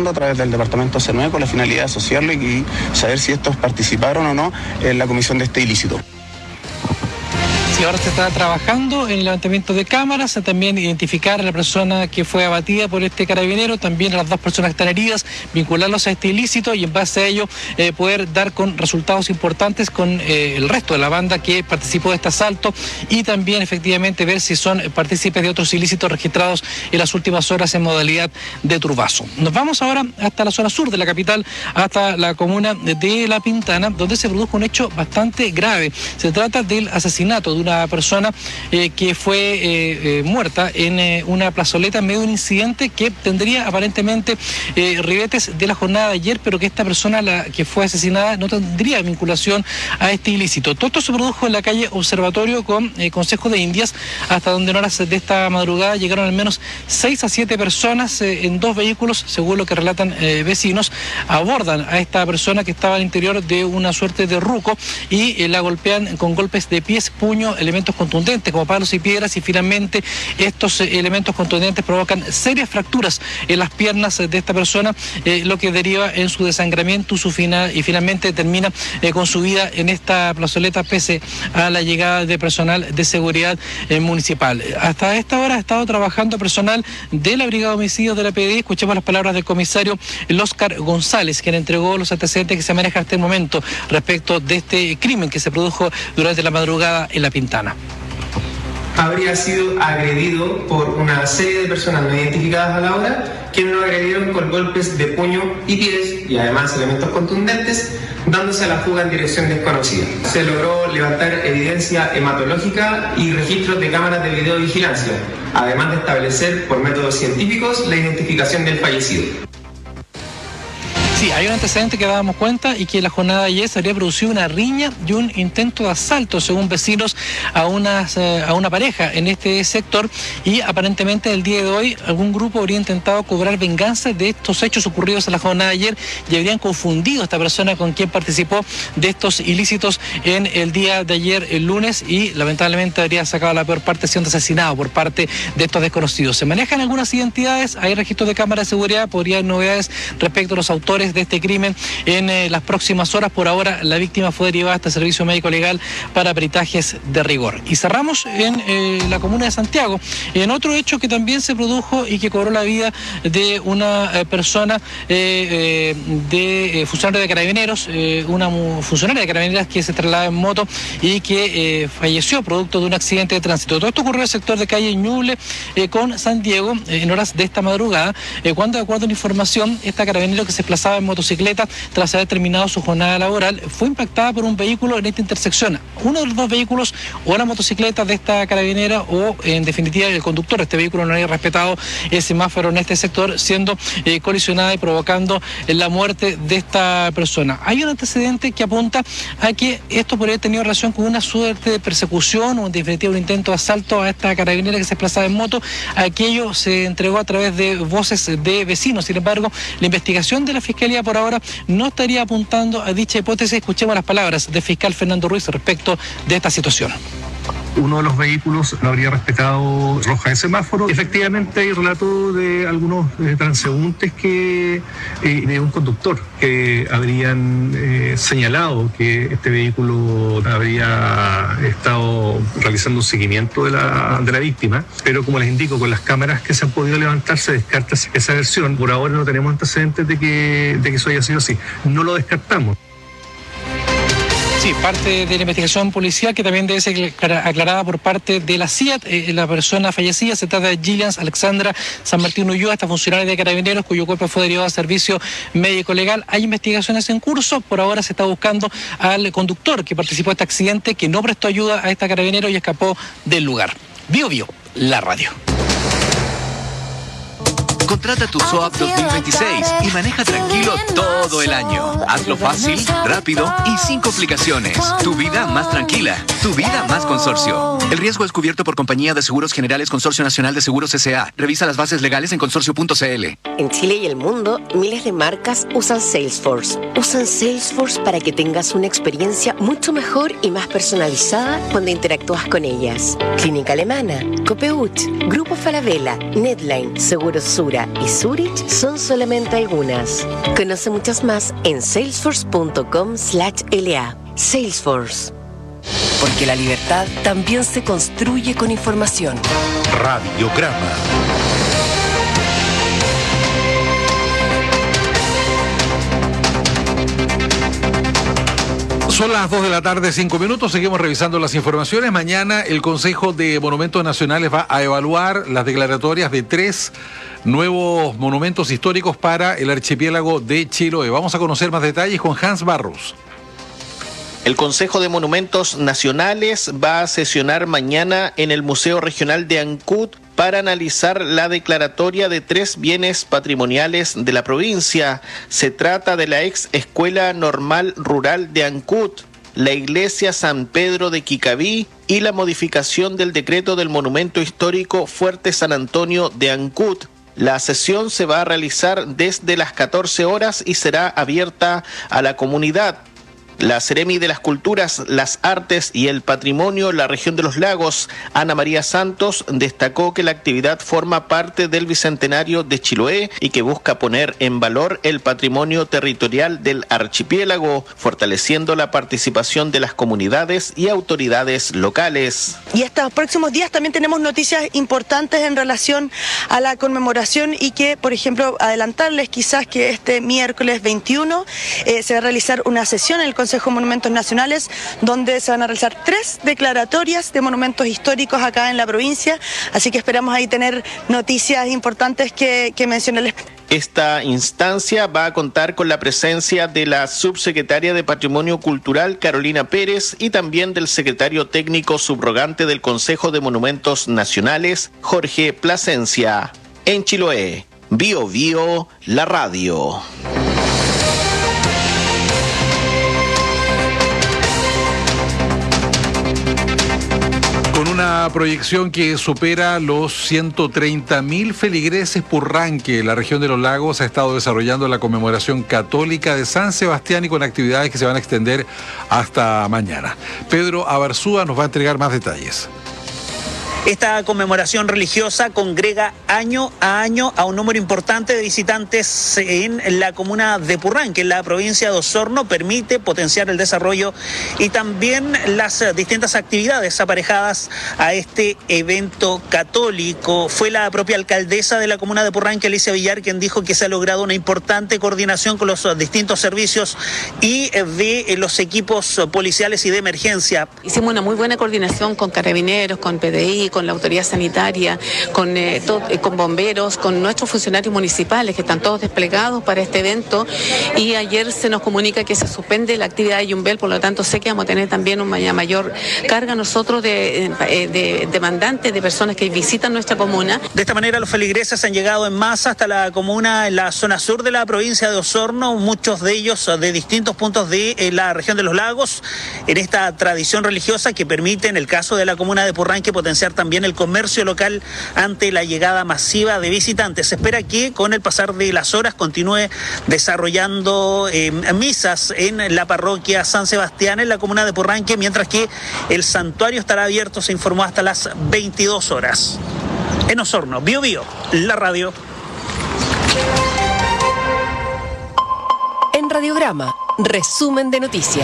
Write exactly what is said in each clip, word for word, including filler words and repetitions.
pasando a través del departamento C nueve con la finalidad de asociarlo y saber si estos participaron o no en la comisión de este ilícito. Y ahora se está trabajando en el levantamiento de cámaras, también identificar a la persona que fue abatida por este carabinero, también a las dos personas que están heridas, vincularlos a este ilícito y en base a ello eh, poder dar con resultados importantes con eh, el resto de la banda que participó de este asalto y también efectivamente ver si son partícipes de otros ilícitos registrados en las últimas horas en modalidad de turbazo. Nos vamos ahora hasta la zona sur de la capital, hasta la comuna de La Pintana, donde se produjo un hecho bastante grave. Se trata del asesinato de una persona eh, que fue eh, eh, muerta en eh, una plazoleta en medio de un incidente que tendría aparentemente eh, ribetes de la jornada de ayer, pero que esta persona la que fue asesinada no tendría vinculación a este ilícito. Todo esto se produjo en la calle Observatorio con eh, Consejo de Indias, hasta donde en horas de esta madrugada llegaron al menos seis a siete personas eh, en dos vehículos, según lo que relatan eh, vecinos, abordan a esta persona que estaba al interior de una suerte de ruco y eh, la golpean con golpes de pies, puño, elementos contundentes como palos y piedras y finalmente estos eh, elementos contundentes provocan serias fracturas en las piernas de esta persona, eh, lo que deriva en su desangramiento su final, y finalmente termina eh, con su vida en esta plazoleta pese a la llegada de personal de seguridad eh, municipal. Hasta esta hora ha estado trabajando personal de la Brigada de Homicidios de la P D I. Escuchemos las palabras del comisario Óscar González, quien entregó los antecedentes que se manejan hasta el momento respecto de este crimen que se produjo durante la madrugada en La Pintana. Habría sido agredido por una serie de personas no identificadas a la hora, quienes lo agredieron con golpes de puño y pies y además elementos contundentes, dándose a la fuga en dirección desconocida. Se logró levantar evidencia hematológica y registros de cámaras de videovigilancia, además de establecer por métodos científicos la identificación del fallecido. Sí, hay un antecedente que dábamos cuenta y que en la jornada de ayer se habría producido una riña y un intento de asalto, según vecinos, a, unas, eh, a una pareja en este sector y aparentemente el día de hoy algún grupo habría intentado cobrar venganza de estos hechos ocurridos en la jornada de ayer y habrían confundido a esta persona con quien participó de estos ilícitos en el día de ayer, el lunes, y lamentablemente habría sacado la peor parte siendo asesinado por parte de estos desconocidos. Se manejan algunas identidades, hay registros de cámara de seguridad, podría haber novedades respecto a los autores de este crimen en eh, las próximas horas. Por ahora la víctima fue derivada hasta el servicio médico legal para peritajes de rigor. Y cerramos en eh, la comuna de Santiago, en otro hecho que también se produjo y que cobró la vida de una eh, persona eh, eh, de eh, funcionario de carabineros, eh, una funcionaria de carabineras que se trasladaba en moto y que eh, falleció producto de un accidente de tránsito. Todo esto ocurrió en el sector de calle Ñuble eh, con San Diego eh, en horas de esta madrugada, eh, cuando de acuerdo a la información, esta carabinero que se desplazaba en motocicleta tras haber terminado su jornada laboral fue impactada por un vehículo en esta intersección. Uno de los dos vehículos, o la motocicleta de esta carabinera o en definitiva el conductor de este vehículo no había respetado el semáforo en este sector, siendo eh, colisionada y provocando eh, la muerte de esta persona. Hay un antecedente que apunta a que esto podría haber tenido relación con una suerte de persecución o en definitiva un intento de asalto a esta carabinera que se desplazaba en moto. Aquello se entregó a través de voces de vecinos. Sin embargo, la investigación de la Fiscalía por ahora no estaría apuntando a dicha hipótesis. Escuchemos las palabras del fiscal Fernando Ruiz respecto de esta situación. Uno de los vehículos no habría respetado roja de semáforo. Efectivamente hay relato de algunos eh, transeúntes que, eh, de un conductor que habrían eh, señalado que este vehículo habría estado realizando un seguimiento de la, de la víctima, pero como les indico, con las cámaras que se han podido levantar se descarta esa versión. Por ahora no tenemos antecedentes de que, de que eso haya sido así. No lo descartamos. Sí, parte de la investigación policial que también debe ser aclarada por parte de la C I A T. Eh, la persona fallecida se trata de Gillian Alexandra San Martín Ulloa, esta funcionaria de Carabineros cuyo cuerpo fue derivado a servicio médico legal. Hay investigaciones en curso. Por ahora se está buscando al conductor que participó en este accidente, que no prestó ayuda a esta carabinero y escapó del lugar. Bio Bio, la radio. Contrata tu S O A P dos mil veintiséis y maneja tranquilo todo el año. Hazlo fácil, rápido y sin complicaciones. Tu vida más tranquila, tu vida más consorcio. El riesgo es cubierto por Compañía de Seguros Generales Consorcio Nacional de Seguros S A Revisa las bases legales en consorcio punto c l. En Chile y el mundo, miles de marcas usan Salesforce. Usan Salesforce para que tengas una experiencia mucho mejor y más personalizada cuando interactúas con ellas. Clínica Alemana, Copeuch, Grupo Falabella, Netline, Seguros Sura. Valdivia y Zurich son solamente algunas. Conoce muchas más en salesforce punto com slash L A. Salesforce. Porque la libertad también se construye con información. Radiograma. Son las dos de la tarde, cinco minutos, seguimos revisando las informaciones. Mañana el Consejo de Monumentos Nacionales va a evaluar las declaratorias de tres nuevos monumentos históricos para el archipiélago de Chiloé. Vamos a conocer más detalles con Hans Barros. El Consejo de Monumentos Nacionales va a sesionar mañana en el Museo Regional de Ancud para analizar la declaratoria de tres bienes patrimoniales de la provincia. Se trata de la ex Escuela Normal Rural de Ancud, la Iglesia San Pedro de Quicaví y la modificación del decreto del Monumento Histórico Fuerte San Antonio de Ancud. La sesión se va a realizar desde las catorce horas y será abierta a la comunidad. La Seremi de las Culturas, las Artes y el Patrimonio, la región de los Lagos, Ana María Santos, destacó que la actividad forma parte del Bicentenario de Chiloé y que busca poner en valor el patrimonio territorial del archipiélago, fortaleciendo la participación de las comunidades y autoridades locales. Y estos próximos días también tenemos noticias importantes en relación a la conmemoración y que, por ejemplo, adelantarles quizás que este miércoles veintiuno eh, se va a realizar una sesión en el Consejo de Monumentos Nacionales, donde se van a realizar tres declaratorias de monumentos históricos acá en la provincia, así que esperamos ahí tener noticias importantes que, que mencionarles. Esta instancia va a contar con la presencia de la subsecretaria de Patrimonio Cultural, Carolina Pérez, y también del secretario técnico subrogante del Consejo de Monumentos Nacionales, Jorge Plasencia. En Chiloé, Bio Bio, la radio. Con una proyección que supera los ciento treinta mil feligreses por ranque, la región de los Lagos ha estado desarrollando la conmemoración católica de San Sebastián y con actividades que se van a extender hasta mañana. Pedro Abarzúa nos va a entregar más detalles. Esta conmemoración religiosa congrega año a año a un número importante de visitantes en la comuna de Purranque, que en la provincia de Osorno, permite potenciar el desarrollo y también las distintas actividades aparejadas a este evento católico. Fue la propia alcaldesa de la comuna de Purranque, Alicia Villar, quien dijo que se ha logrado una importante coordinación con los distintos servicios y de los equipos policiales y de emergencia. Hicimos una muy buena coordinación con Carabineros, con P D I, con la autoridad sanitaria, con, eh, todo, eh, con bomberos, con nuestros funcionarios municipales que están todos desplegados para este evento, y ayer se nos comunica que se suspende la actividad de Yumbel, por lo tanto sé que vamos a tener también una mayor carga nosotros de, de, de demandantes, de personas que visitan nuestra comuna. De esta manera los feligreses han llegado en masa hasta la comuna en la zona sur de la provincia de Osorno, muchos de ellos de distintos puntos de eh, la región de los Lagos, en esta tradición religiosa que permite, en el caso de la comuna de Purranque, potenciar también el comercio local ante la llegada masiva de visitantes. Se espera que con el pasar de las horas continúe desarrollando eh, misas en la parroquia San Sebastián en la comuna de Purranque, mientras que el santuario estará abierto, se informó, hasta las veintidós horas. En Osorno, Bio Bio, la radio. En Radiograma, resumen de noticias.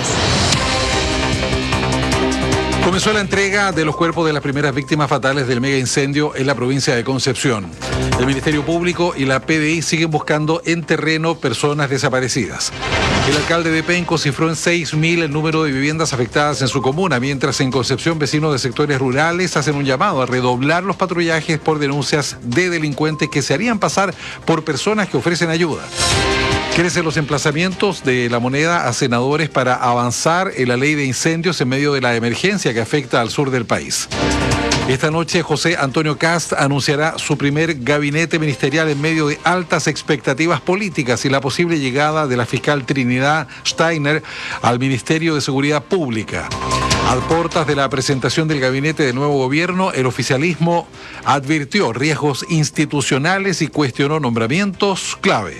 Comenzó la entrega de los cuerpos de las primeras víctimas fatales del mega incendio en la provincia de Concepción. El Ministerio Público y la P D I siguen buscando en terreno personas desaparecidas. El alcalde de Penco cifró en seis mil el número de viviendas afectadas en su comuna, mientras en Concepción vecinos de sectores rurales hacen un llamado a redoblar los patrullajes por denuncias de delincuentes que se harían pasar por personas que ofrecen ayuda. Crecen los emplazamientos de La Moneda a senadores para avanzar en la ley de incendios en medio de la emergencia que afecta al sur del país. Esta noche José Antonio Kast anunciará su primer gabinete ministerial en medio de altas expectativas políticas y la posible llegada de la fiscal Trinidad Steiner al Ministerio de Seguridad Pública. A puertas de la presentación del gabinete del nuevo gobierno, el oficialismo advirtió riesgos institucionales y cuestionó nombramientos clave.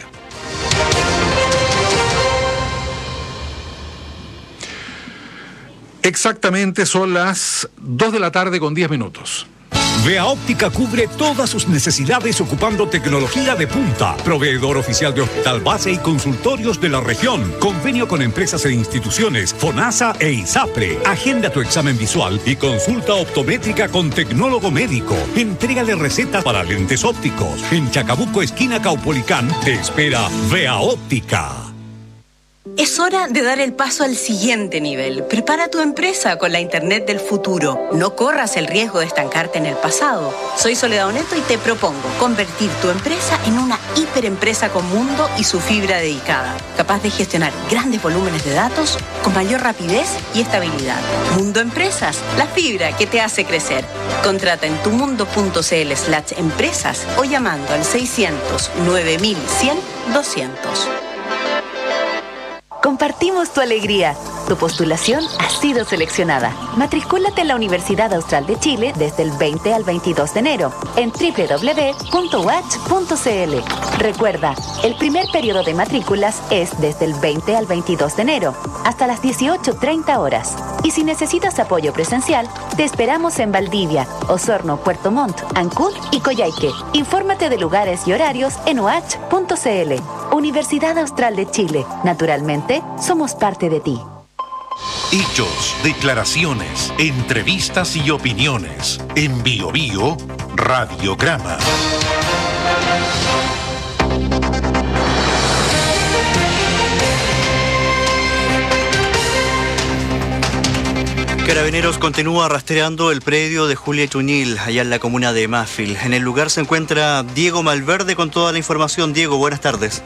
Exactamente son las dos de la tarde con diez minutos. Vea Óptica cubre todas sus necesidades ocupando tecnología de punta. Proveedor oficial de hospital base y consultorios de la región. Convenio con empresas e instituciones, FONASA e ISAPRE. Agenda tu examen visual y consulta optométrica con tecnólogo médico. Entrégale recetas para lentes ópticos. En Chacabuco, esquina Caupolicán, te espera Vea Óptica. Es hora de dar el paso al siguiente nivel. Prepara tu empresa con la Internet del futuro. No corras el riesgo de estancarte en el pasado. Soy Soledad Oneto y te propongo convertir tu empresa en una hiperempresa con mundo y su fibra dedicada, capaz de gestionar grandes volúmenes de datos con mayor rapidez y estabilidad. Mundo Empresas, la fibra que te hace crecer. Contrata en tumundo.cl slash empresas o llamando al seiscientos nueve mil cien doscientos. Compartimos tu alegría. Tu postulación ha sido seleccionada. Matricúlate en la Universidad Austral de Chile desde el veinte al veintidós de enero en doble u doble u doble u punto u a c h punto c l. Recuerda, el primer periodo de matrículas es desde el veinte al veintidós de enero hasta las dieciocho treinta horas. Y si necesitas apoyo presencial, te esperamos en Valdivia, Osorno, Puerto Montt, Ancud y Coyhaique. Infórmate de lugares y horarios en u a c h punto c l. Universidad Austral de Chile. Naturalmente, somos parte de ti. Hechos, declaraciones, entrevistas y opiniones. En Bio Bio, Radiograma. Carabineros continúa rastreando el predio de Julia Chuñil, allá en la comuna de Mafil. En el lugar se encuentra Diego Malverde con toda la información. Diego, buenas tardes.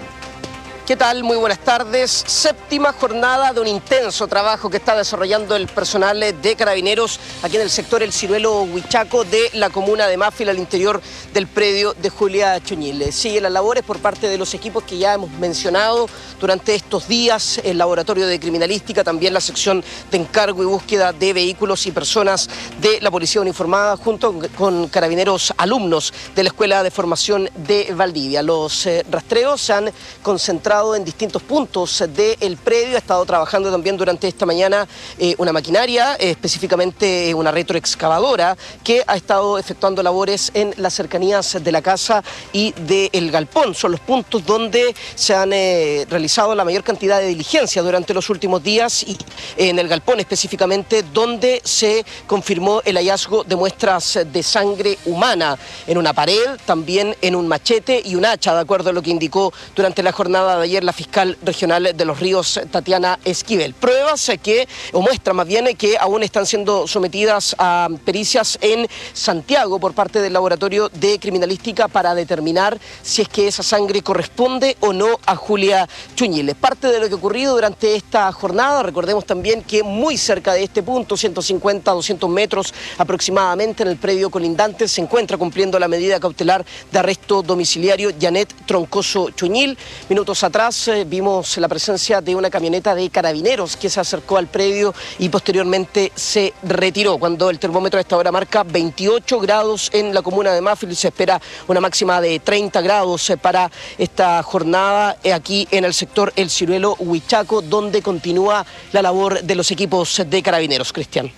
¿Qué tal? Muy buenas tardes. Séptima jornada de un intenso trabajo que está desarrollando el personal de Carabineros aquí en el sector El Ciruelo Huichaco de la comuna de Mafil, al interior del predio de Julia Chuñil. Siguen las labores por parte de los equipos que ya hemos mencionado durante estos días, el laboratorio de criminalística, también la sección de encargo y búsqueda de vehículos y personas de la Policía Uniformada, junto con carabineros alumnos de la Escuela de Formación de Valdivia. Los eh, rastreos se han concentrado en distintos puntos del predio. Ha estado trabajando también durante esta mañana eh, una maquinaria, eh, específicamente una retroexcavadora, que ha estado efectuando labores en las cercanías de la casa y del galpón. Son los puntos donde se han eh, realizado la mayor cantidad de diligencias durante los últimos días, y en el galpón específicamente, donde se confirmó el hallazgo de muestras de sangre humana en una pared, también en un machete y un hacha, de acuerdo a lo que indicó durante la jornada de ayer la fiscal regional de Los Ríos, Tatiana Esquivel. Pruebas que, o muestras más bien, que aún están siendo sometidas a pericias en Santiago por parte del laboratorio de criminalística para determinar si es que esa sangre corresponde o no a Julia Chuñil. Parte de lo que ha ocurrido durante esta jornada. Recordemos también que muy cerca de este punto, ciento cincuenta a doscientos metros aproximadamente, en el predio colindante, se encuentra cumpliendo la medida cautelar de arresto domiciliario Janet Troncoso Chuñil. Minutos atrás eh, vimos la presencia de una camioneta de Carabineros que se acercó al predio y posteriormente se retiró. Cuando el termómetro a esta hora marca veintiocho grados en la comuna de Mafil, se espera una máxima de treinta grados eh, para esta jornada eh, aquí en el sector El Ciruelo Huichaco, donde continúa la labor de los equipos de Carabineros. Cristian.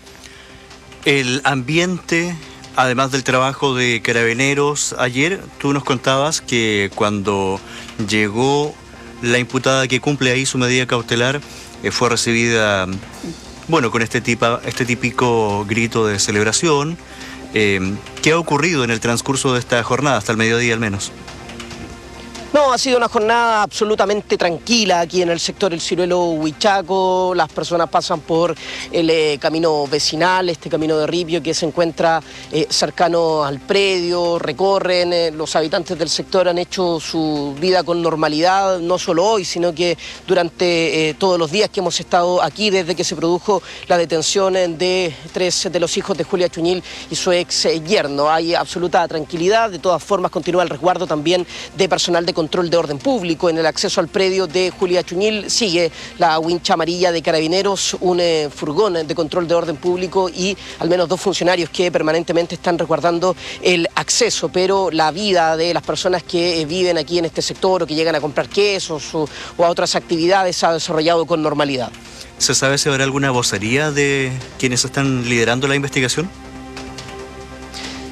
El ambiente, además del trabajo de Carabineros, ayer tú nos contabas que cuando llegó la imputada que cumple ahí su medida cautelar, eh, fue recibida, bueno, con este, tipo, este típico grito de celebración. Eh, ¿Qué ha ocurrido en el transcurso de esta jornada, hasta el mediodía al menos? No, ha sido una jornada absolutamente tranquila aquí en el sector El Ciruelo Huichaco. Las personas pasan por el eh, camino vecinal, este camino de ripio que se encuentra eh, cercano al predio, recorren, eh, los habitantes del sector han hecho su vida con normalidad, no solo hoy, sino que durante eh, todos los días que hemos estado aquí, desde que se produjo la detención de tres de los hijos de Julia Chuñil y su ex yerno. Hay absoluta tranquilidad. De todas formas, continúa el resguardo también de personal de control de orden público en el acceso al predio de Julia Chuñil. Sigue la wincha amarilla de Carabineros, un eh, furgón de control de orden público y al menos dos funcionarios que permanentemente están resguardando el acceso, pero la vida de las personas que eh, viven aquí en este sector o que llegan a comprar quesos o, o a otras actividades se ha desarrollado con normalidad. ¿Se sabe si habrá alguna vocería de quienes están liderando la investigación?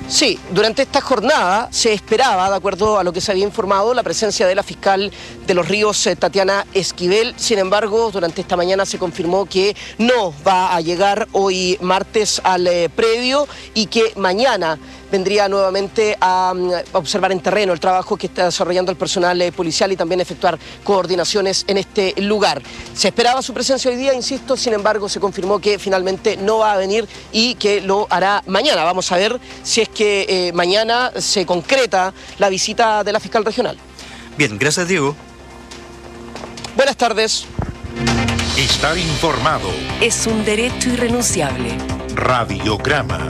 Sí, durante esta jornada se esperaba, de acuerdo a lo que se había informado, la presencia de la fiscal de Los Ríos, eh, Tatiana Esquivel. Sin embargo, durante esta mañana se confirmó que no va a llegar hoy martes al eh, predio y que mañana vendría nuevamente a, a observar en terreno el trabajo que está desarrollando el personal eh, policial y también efectuar coordinaciones en este lugar. Se esperaba su presencia hoy día, insisto, sin embargo se confirmó que finalmente no va a venir y que lo hará mañana. Vamos a ver si es que eh, mañana se concreta la visita de la fiscal regional. Bien, gracias Diego. Buenas tardes. Estar informado. Es un derecho irrenunciable. Radiograma.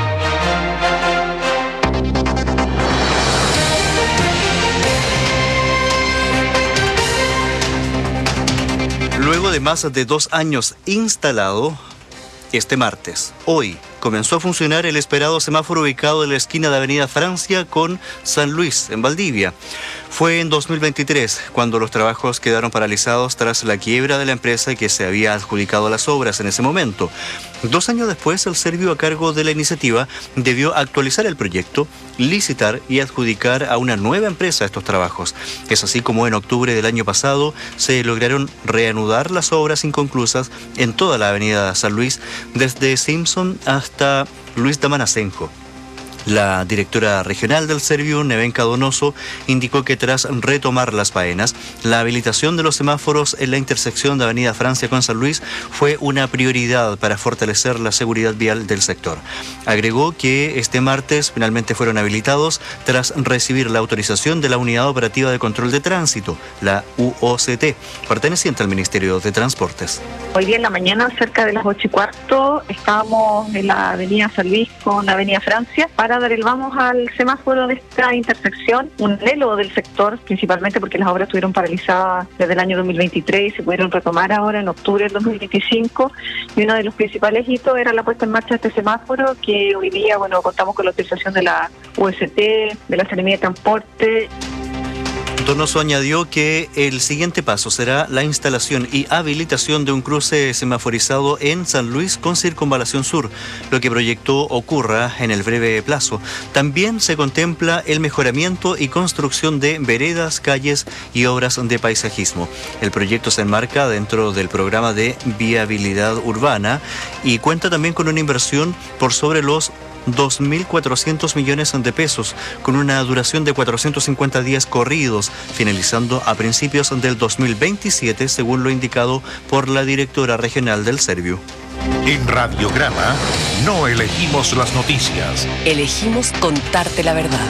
Luego de más de dos años instalado, este martes, hoy, comenzó a funcionar el esperado semáforo ubicado en la esquina de Avenida Francia con San Luis, en Valdivia. Fue en dos mil veintitrés cuando los trabajos quedaron paralizados tras la quiebra de la empresa que se había adjudicado las obras en ese momento. Dos años después, el Servio a cargo de la iniciativa debió actualizar el proyecto, licitar y adjudicar a una nueva empresa estos trabajos. Es así como en octubre del año pasado se lograron reanudar las obras inconclusas en toda la Avenida San Luis, desde Simpson hasta Luis Damanacenjo. La directora regional del Servio, Nevenka Donoso, indicó que tras retomar las faenas, la habilitación de los semáforos en la intersección de Avenida Francia con San Luis fue una prioridad para fortalecer la seguridad vial del sector. Agregó que este martes finalmente fueron habilitados tras recibir la autorización de la Unidad Operativa de Control de Tránsito, la U O C T, perteneciente al Ministerio de Transportes. Hoy día en la mañana, cerca de las ocho y cuarto, estábamos en la Avenida San Luis con la Avenida Francia para dar el vamos al semáforo de esta intersección, un anhelo del sector, principalmente porque las obras estuvieron paralizadas desde el año dos mil veintitrés y se pudieron retomar ahora en octubre del dos mil veinticinco, y uno de los principales hitos era la puesta en marcha de este semáforo, que hoy día, bueno, contamos con la autorización de la U S T, de la Seremía de Transporte. Donoso añadió que el siguiente paso será la instalación y habilitación de un cruce semaforizado en San Luis con Circunvalación Sur, lo que proyectó ocurra en el breve plazo. También se contempla el mejoramiento y construcción de veredas, calles y obras de paisajismo. El proyecto se enmarca dentro del programa de viabilidad urbana y cuenta también con una inversión por sobre los dos mil cuatrocientos millones de pesos, con una duración de cuatrocientos cincuenta días corridos, finalizando a principios del dos mil veintisiete, según lo indicado por la directora regional del Servio. En Radiograma no elegimos las noticias. Elegimos contarte la verdad.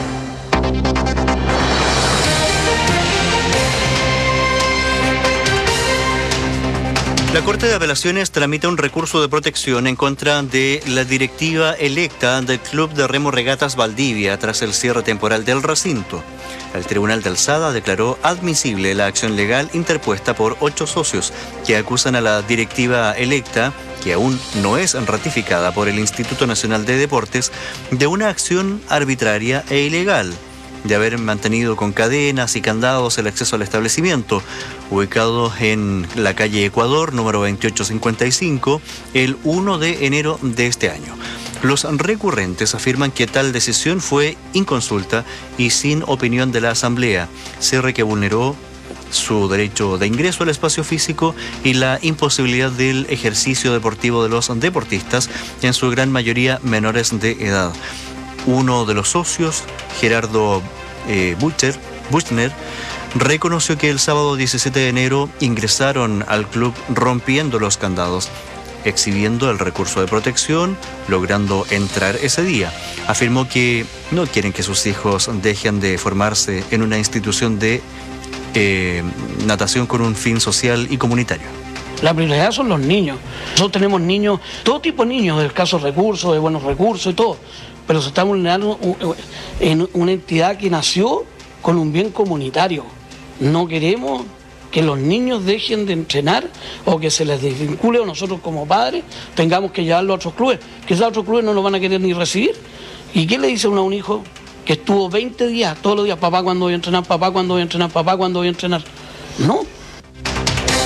La Corte de Apelaciones tramita un recurso de protección en contra de la directiva electa del Club de Remo Regatas Valdivia tras el cierre temporal del recinto. El Tribunal de Alzada declaró admisible la acción legal interpuesta por ocho socios que acusan a la directiva electa, que aún no es ratificada por el Instituto Nacional de Deportes, de una acción arbitraria e ilegal, de haber mantenido con cadenas y candados el acceso al establecimiento, ubicado en la calle Ecuador, número veintiocho cincuenta y cinco, el primero de enero de este año. Los recurrentes afirman que tal decisión fue inconsulta y sin opinión de la Asamblea, cierre que vulneró su derecho de ingreso al espacio físico y la imposibilidad del ejercicio deportivo de los deportistas, en su gran mayoría menores de edad. Uno de los socios, Gerardo eh, Bucher, Buchner, reconoció que el sábado diecisiete de enero ingresaron al club rompiendo los candados, exhibiendo el recurso de protección, logrando entrar ese día. Afirmó que no quieren que sus hijos dejen de formarse en una institución de eh, natación con un fin social y comunitario. La prioridad son los niños. Nosotros tenemos niños, todo tipo de niños, de escasos recursos, de buenos recursos y todo, pero se está vulnerando en una entidad que nació con un bien comunitario. No queremos que los niños dejen de entrenar o que se les desvincule, o nosotros como padres tengamos que llevarlo a otros clubes, que esos otros clubes no lo van a querer ni recibir. ¿Y qué le dice uno a un hijo que estuvo veinte días, todos los días, papá cuando voy a entrenar, papá cuando voy a entrenar, papá cuando voy a entrenar? No.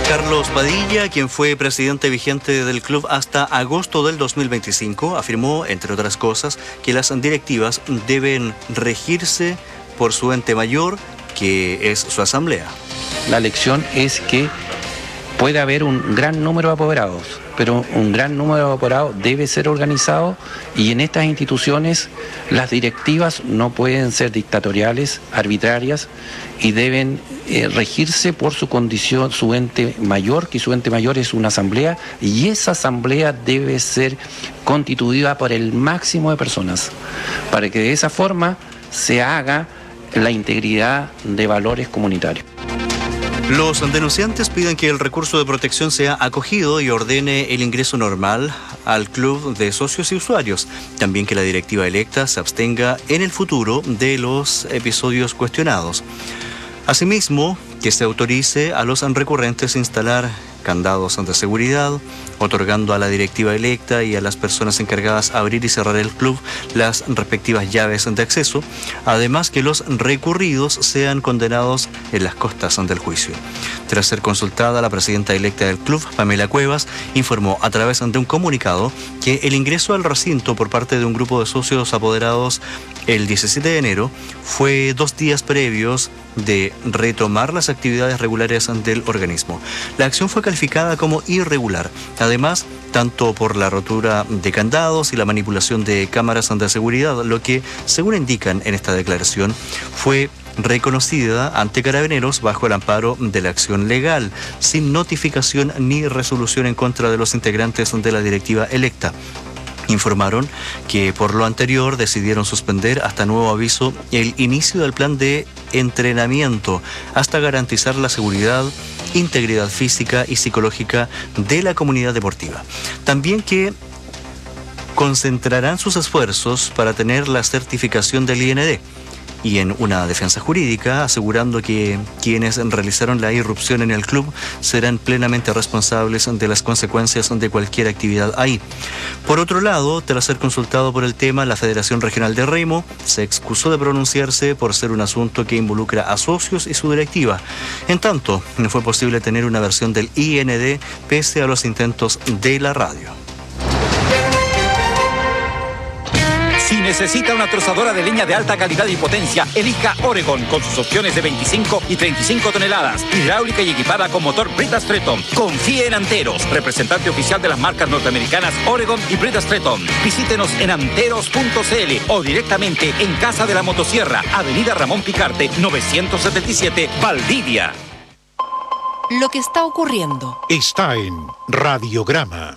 Carlos Padilla, quien fue presidente vigente del club hasta agosto del dos mil veinticinco, afirmó, entre otras cosas, que las directivas deben regirse por su ente mayor, que es su asamblea. La lección es que puede haber un gran número de apoderados, pero un gran número de apoderados debe ser organizado, y en estas instituciones las directivas no pueden ser dictatoriales, arbitrarias, y deben eh, regirse por su condición, su ente mayor, que su ente mayor es una asamblea, y esa asamblea debe ser constituida por el máximo de personas, para que de esa forma se haga la integridad de valores comunitarios. Los denunciantes piden que el recurso de protección sea acogido y ordene el ingreso normal al club de socios y usuarios. También que la directiva electa se abstenga en el futuro de los episodios cuestionados. Asimismo, que se autorice a los recurrentes a instalar candados de seguridad, otorgando a la directiva electa y a las personas encargadas a abrir y cerrar el club las respectivas llaves de acceso, además que los recurridos sean condenados en las costas del juicio. Tras ser consultada, la presidenta electa del club, Pamela Cuevas, informó a través de un comunicado que el ingreso al recinto por parte de un grupo de socios apoderados el diecisiete de enero fue dos días previos de retomar las actividades regulares del organismo. La acción fue calificada como irregular. Además, tanto por la rotura de candados y la manipulación de cámaras de seguridad, lo que, según indican en esta declaración, fue reconocida ante Carabineros bajo el amparo de la acción legal, sin notificación ni resolución en contra de los integrantes de la directiva electa. Informaron que por lo anterior decidieron suspender hasta nuevo aviso el inicio del plan de entrenamiento hasta garantizar la seguridad, integridad física y psicológica de la comunidad deportiva. También que concentrarán sus esfuerzos para tener la certificación del I N D y en una defensa jurídica, asegurando que quienes realizaron la irrupción en el club serán plenamente responsables de las consecuencias de cualquier actividad ahí. Por otro lado, tras ser consultado por el tema, la Federación Regional de Remo se excusó de pronunciarse por ser un asunto que involucra a socios y su directiva. En tanto, no fue posible tener una versión del I N D pese a los intentos de la radio. Si necesita una trozadora de leña de alta calidad y potencia, elija Oregon con sus opciones de veinticinco y treinta y cinco toneladas, hidráulica y equipada con motor Brita Stretton. Confíe en Anteros, representante oficial de las marcas norteamericanas Oregon y Brita Stretton. Visítenos en anteros punto c l o directamente en Casa de la Motosierra, Avenida Ramón Picarte, novecientos setenta y siete, Valdivia. Lo que está ocurriendo está en Radiograma.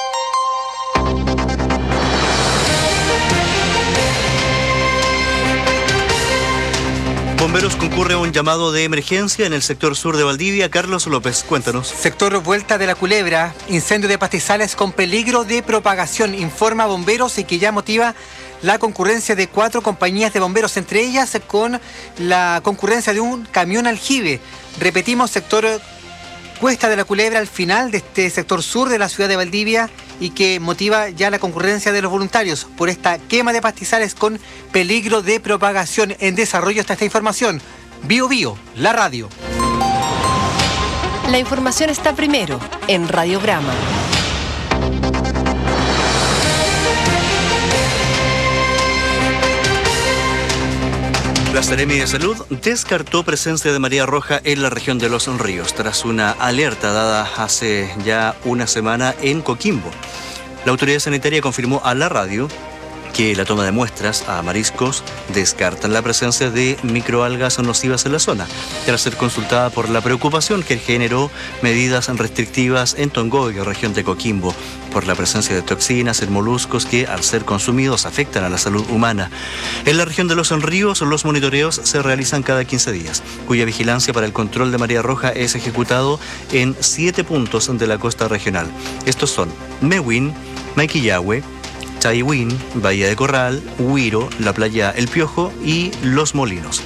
Bomberos concurre a un llamado de emergencia en el sector sur de Valdivia. Carlos López, cuéntanos. Sector Vuelta de la Culebra, incendio de pastizales con peligro de propagación, informa Bomberos, y que ya motiva la concurrencia de cuatro compañías de bomberos, entre ellas con la concurrencia de un camión aljibe. Repetimos, sector Cuesta de la Culebra, al final de este sector sur de la ciudad de Valdivia, y que motiva ya la concurrencia de los voluntarios por esta quema de pastizales con peligro de propagación. En desarrollo está esta información. Bio Bio, la radio. La información está primero en Radiograma. La Seremi de Salud descartó presencia de María Roja en la región de Los Ríos tras una alerta dada hace ya una semana en Coquimbo. La autoridad sanitaria confirmó a la radio que la toma de muestras a mariscos descartan la presencia de microalgas nocivas en la zona, tras ser consultada por la preocupación que generó medidas restrictivas en Tongoy, región de Coquimbo, por la presencia de toxinas en moluscos que, al ser consumidos, afectan a la salud humana. En la región de Los Ríos, los monitoreos se realizan cada quince días, cuya vigilancia para el control de María Roja es ejecutado en siete puntos de la costa regional. Estos son Mewin, Maiquillahue, Chaihuín, Bahía de Corral, Huiro, la playa El Piojo y Los Molinos.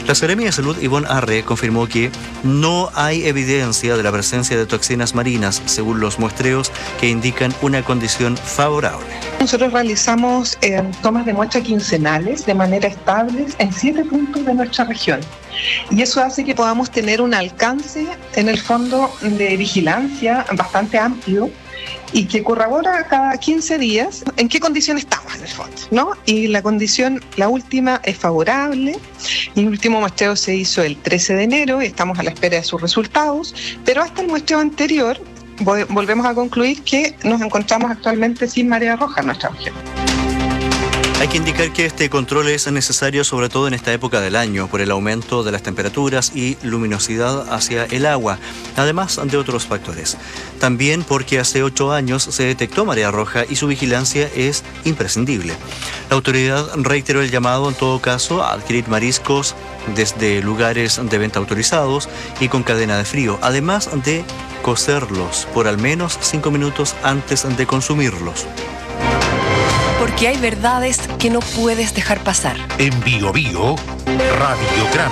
La Seremi de Salud, Ivonne Arre, confirmó que no hay evidencia de la presencia de toxinas marinas, según los muestreos que indican una condición favorable. Nosotros realizamos eh, tomas de muestra quincenales de manera estable en siete puntos de nuestra región. Y eso hace que podamos tener un alcance, en el fondo, de vigilancia bastante amplio y que corrobora cada quince días en qué condición estamos, en el fondo, ¿no? Y la condición, la última, es favorable. El último muestreo se hizo el trece de enero y estamos a la espera de sus resultados, pero hasta el muestreo anterior volvemos a concluir que nos encontramos actualmente sin marea roja en nuestra región. Hay que indicar que este control es necesario sobre todo en esta época del año por el aumento de las temperaturas y luminosidad hacia el agua, además de otros factores. También porque hace ocho años se detectó marea roja y su vigilancia es imprescindible. La autoridad reiteró el llamado en todo caso a adquirir mariscos desde lugares de venta autorizados y con cadena de frío, además de cocerlos por al menos cinco minutos antes de consumirlos. Porque hay verdades que no puedes dejar pasar. En Bio Bio, Radiograma.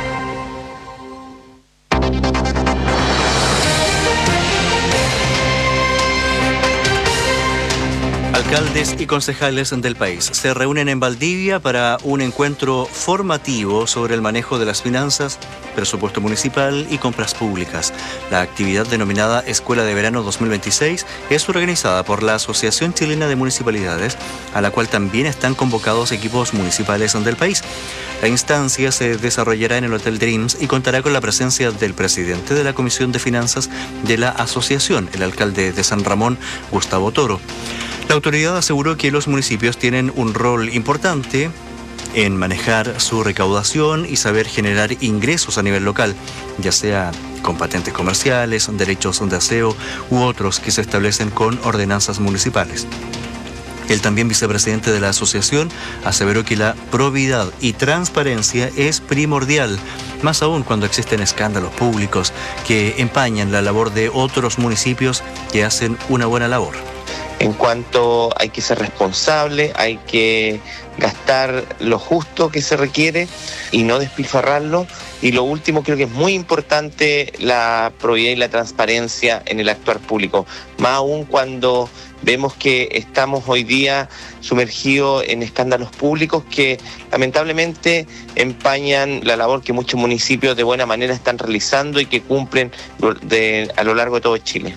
Alcaldes y concejales del país se reúnen en Valdivia para un encuentro formativo sobre el manejo de las finanzas, presupuesto municipal y compras públicas. La actividad denominada Escuela de Verano dos mil veintiséis es organizada por la Asociación Chilena de Municipalidades, a la cual también están convocados equipos municipales del país. La instancia se desarrollará en el Hotel Dreams y contará con la presencia del presidente de la Comisión de Finanzas de la asociación, el alcalde de San Ramón, Gustavo Toro. La autoridad aseguró que los municipios tienen un rol importante en manejar su recaudación y saber generar ingresos a nivel local, ya sea con patentes comerciales, derechos de aseo u otros que se establecen con ordenanzas municipales. El también vicepresidente de la asociación aseveró que la probidad y transparencia es primordial, más aún cuando existen escándalos públicos que empañan la labor de otros municipios que hacen una buena labor. En cuanto hay que ser responsable, hay que gastar lo justo que se requiere y no despilfarrarlo. Y lo último, creo que es muy importante la probidad y la transparencia en el actuar público, más aún cuando vemos que estamos hoy día sumergidos en escándalos públicos que lamentablemente empañan la labor que muchos municipios de buena manera están realizando y que cumplen de, a lo largo de todo Chile.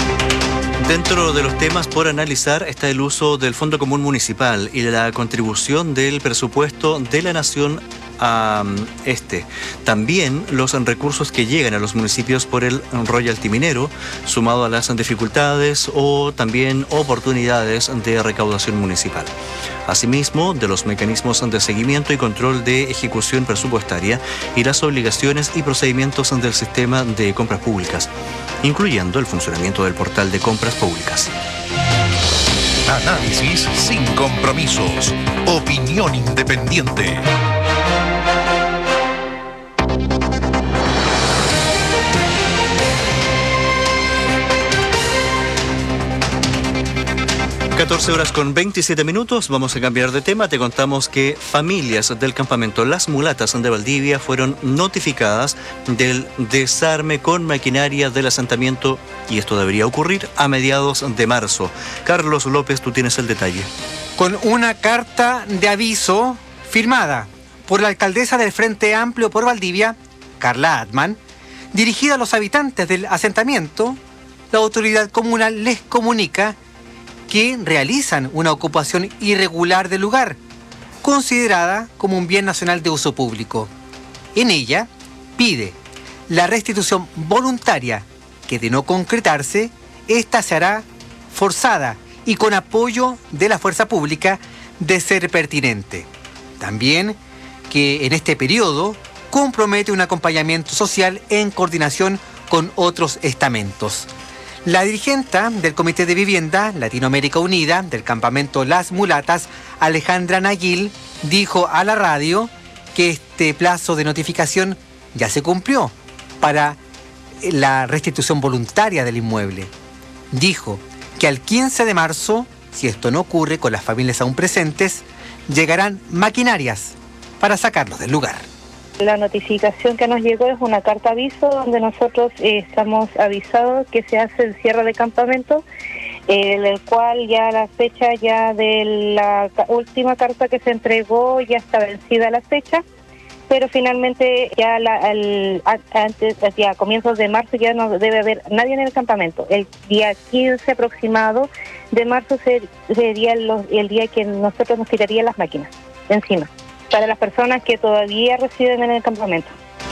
Dentro de los temas por analizar está el uso del Fondo Común Municipal y la contribución del presupuesto de la Nación a este. También los recursos que llegan a los municipios por el royalty minero, sumado a las dificultades o también oportunidades de recaudación municipal. Asimismo, de los mecanismos de seguimiento y control de ejecución presupuestaria y las obligaciones y procedimientos del sistema de compras públicas, incluyendo el funcionamiento del portal de compras públicas. Análisis sin compromisos. Opinión independiente. catorce horas con veintisiete minutos, vamos a cambiar de tema. Te contamos que familias del campamento Las Mulatas de Valdivia fueron notificadas del desarme con maquinaria del asentamiento y esto debería ocurrir a mediados de marzo. Carlos López, tú tienes el detalle. Con una carta de aviso firmada por la alcaldesa del Frente Amplio por Valdivia, Carla Atman, dirigida a los habitantes del asentamiento, la autoridad comunal les comunica que realizan una ocupación irregular del lugar, considerada como un bien nacional de uso público. En ella pide la restitución voluntaria, que de no concretarse, esta se hará forzada y con apoyo de la fuerza pública de ser pertinente. También que en este periodo compromete un acompañamiento social en coordinación con otros estamentos. La dirigente del Comité de Vivienda Latinoamérica Unida del campamento Las Mulatas, Alejandra Naguil, dijo a la radio que este plazo de notificación ya se cumplió para la restitución voluntaria del inmueble. Dijo que al quince de marzo, si esto no ocurre con las familias aún presentes, llegarán maquinarias para sacarlos del lugar. La notificación que nos llegó es una carta aviso donde nosotros eh, estamos avisados que se hace el cierre de campamento, eh, en el cual ya la fecha ya de la ca- última carta que se entregó ya está vencida la fecha, pero finalmente ya la, el, a, antes, ya a comienzos de marzo ya no debe haber nadie en el campamento. El día quince aproximado de marzo ser, sería el, el día que nosotros nos tirarían las máquinas encima, para las personas que todavía residen en el campamento.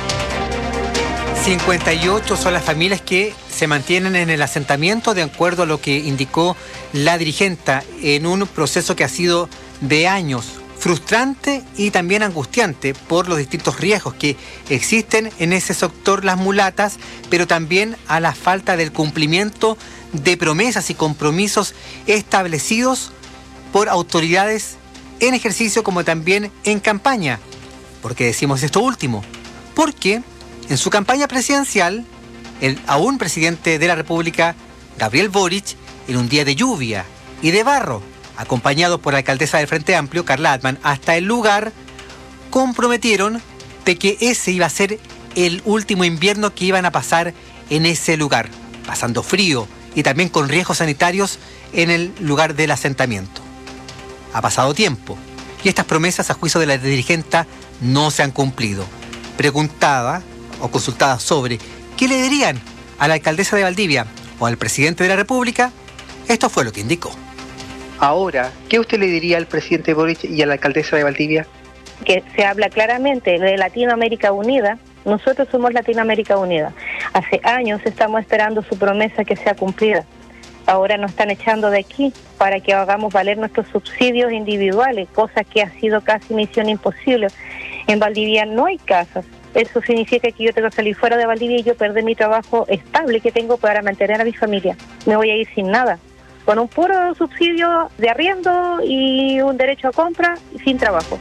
cincuenta y ocho son las familias que se mantienen en el asentamiento de acuerdo a lo que indicó la dirigenta en un proceso que ha sido de años, frustrante y también angustiante por los distintos riesgos que existen en ese sector Las Mulatas, pero también a la falta del cumplimiento de promesas y compromisos establecidos por autoridades en ejercicio como también en campaña. ¿Por qué decimos esto último? Porque en su campaña presidencial, el aún presidente de la República, Gabriel Boric, en un día de lluvia y de barro, acompañado por la alcaldesa del Frente Amplio, Carla Atman, hasta el lugar, comprometieron de que ese iba a ser el último invierno que iban a pasar en ese lugar, pasando frío y también con riesgos sanitarios en el lugar del asentamiento. Ha pasado tiempo y estas promesas, a juicio de la dirigenta, no se han cumplido. Preguntada o consultada sobre qué le dirían a la alcaldesa de Valdivia o al presidente de la República, esto fue lo que indicó. Ahora, ¿qué usted le diría al presidente Boric y a la alcaldesa de Valdivia? Que se habla claramente de Latinoamérica Unida. Nosotros somos Latinoamérica Unida. Hace años estamos esperando su promesa que sea cumplida. Ahora nos están echando de aquí para que hagamos valer nuestros subsidios individuales, cosa que ha sido casi misión imposible. En Valdivia no hay casas. Eso significa que yo tengo que salir fuera de Valdivia y yo perder mi trabajo estable que tengo para mantener a mi familia. Me voy a ir sin nada, con un puro subsidio de arriendo y un derecho a compra y sin trabajo.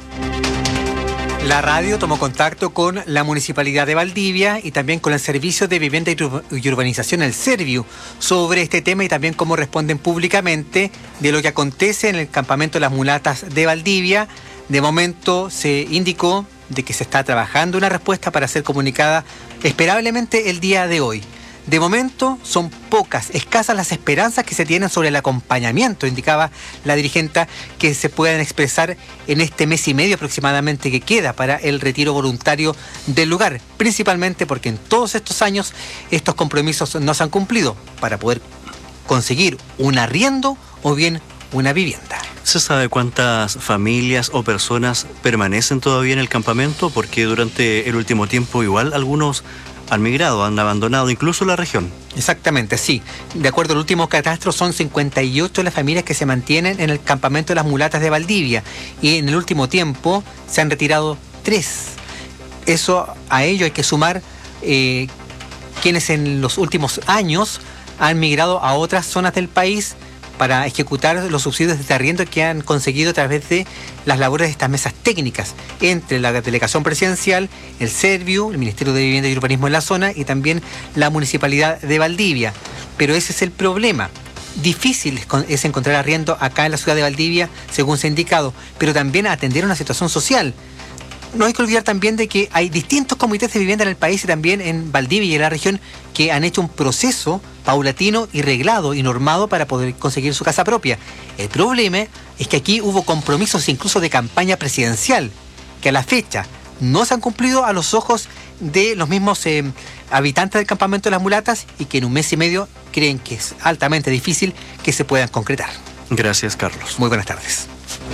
La radio tomó contacto con la Municipalidad de Valdivia y también con el Servicio de Vivienda y Urbanización, el Serviu, sobre este tema y también cómo responden públicamente de lo que acontece en el campamento de Las Mulatas de Valdivia. De momento se indicó de que se está trabajando una respuesta para ser comunicada esperablemente el día de hoy. De momento son pocas, escasas las esperanzas que se tienen sobre el acompañamiento, indicaba la dirigenta, que se puedan expresar en este mes y medio aproximadamente que queda para el retiro voluntario del lugar, principalmente porque en todos estos años estos compromisos no se han cumplido para poder conseguir un arriendo o bien una vivienda. ¿Se sabe cuántas familias o personas permanecen todavía en el campamento? Porque durante el último tiempo igual algunos han migrado, han abandonado incluso la región. Exactamente, sí. De acuerdo al último catastro, son cincuenta y ocho las familias que se mantienen en el campamento de Las Mulatas de Valdivia y en el último tiempo se han retirado tres. Eso, a ello hay que sumar eh, quienes en los últimos años han migrado a otras zonas del país para ejecutar los subsidios de arriendo que han conseguido a través de las labores de estas mesas técnicas entre la delegación presidencial, el Serviu, el Ministerio de Vivienda y Urbanismo en la zona y también la Municipalidad de Valdivia. Pero ese es el problema. Difícil es encontrar arriendo acá en la ciudad de Valdivia, según se ha indicado, pero también atender una situación social. No hay que olvidar también de que hay distintos comités de vivienda en el país y también en Valdivia y en la región que han hecho un proceso paulatino y reglado y normado para poder conseguir su casa propia. El problema es que aquí hubo compromisos incluso de campaña presidencial que a la fecha no se han cumplido a los ojos de los mismos eh, habitantes del campamento de Las Mulatas y que en un mes y medio creen que es altamente difícil que se puedan concretar. Gracias, Carlos. Muy buenas tardes.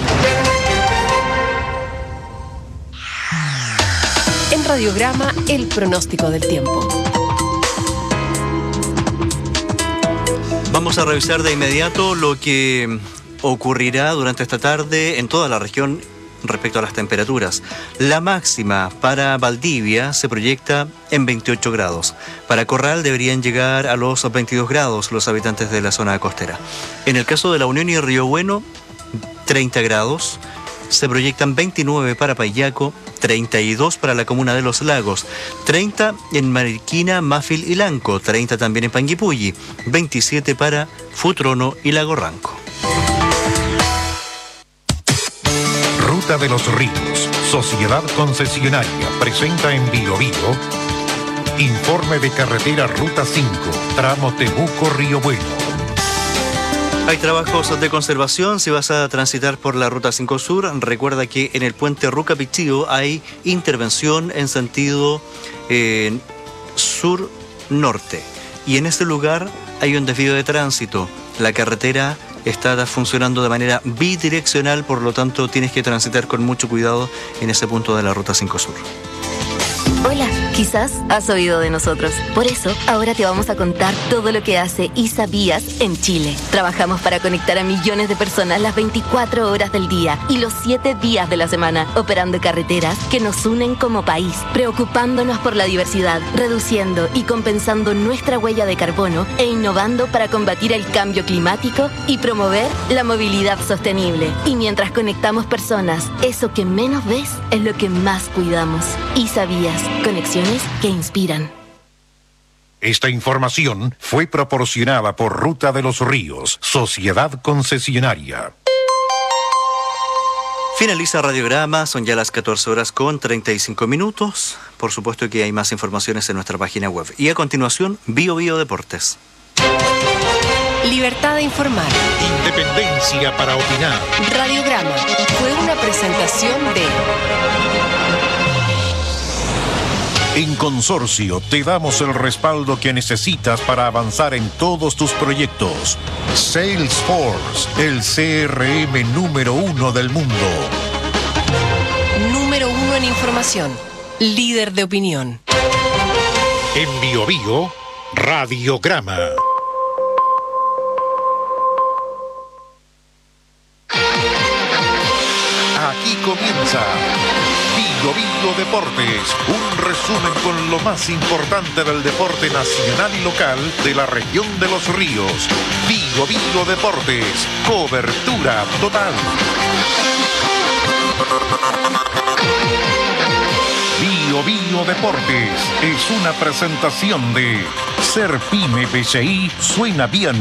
En Radiograma, el pronóstico del tiempo. Vamos a revisar de inmediato lo que ocurrirá durante esta tarde en toda la región respecto a las temperaturas. La máxima para Valdivia se proyecta en veintiocho grados. Para Corral deberían llegar a los veintidós grados los habitantes de la zona costera. En el caso de La Unión y Río Bueno, treinta grados. Se proyectan veintinueve para Payaco, treinta y dos para la comuna de Los Lagos, treinta en Mariquina, Mafil y Lanco, treinta también en Panguipulli, veintisiete para Futrono y Lago Ranco. Ruta de los Ríos, Sociedad Concesionaria presenta en Bio Bio informe de carretera Ruta cinco, tramo Temuco-Río Bueno. Hay trabajos de conservación. Si vas a transitar por la Ruta cinco Sur, recuerda que en el puente Ruca-Pichillo hay intervención en sentido eh, sur-norte. Y en este lugar hay un desvío de tránsito. La carretera está funcionando de manera bidireccional, por lo tanto tienes que transitar con mucho cuidado en ese punto de la Ruta cinco Sur. Hola, quizás has oído de nosotros. Por eso, ahora te vamos a contar todo lo que hace ISABías en Chile. Trabajamos para conectar a millones de personas las veinticuatro horas del día y los siete días de la semana, operando carreteras que nos unen como país, preocupándonos por la diversidad, reduciendo y compensando nuestra huella de carbono e innovando para combatir el cambio climático y promover la movilidad sostenible. Y mientras conectamos personas, eso que menos ves es lo que más cuidamos. ISABías. Conexiones que inspiran. Esta información fue proporcionada por Ruta de los Ríos, Sociedad Concesionaria. Finaliza Radiograma, son ya las catorce horas con treinta y cinco minutos. Por supuesto que hay más informaciones en nuestra página web. Y a continuación, Bio Bio Deportes. Libertad de informar. Independencia para opinar. Radiograma fue una presentación de... En Consorcio te damos el respaldo que necesitas para avanzar en todos tus proyectos. Salesforce, el C R M número uno del mundo. Número uno en información. Líder de opinión. En Bio Bio, Radiograma. Aquí comienza Bio Bio Deportes, un resumen con lo más importante del deporte nacional y local de la región de los ríos. Bio Bio Deportes, cobertura total. Bio Bio Deportes es una presentación de Ser Pyme B C I suena bien.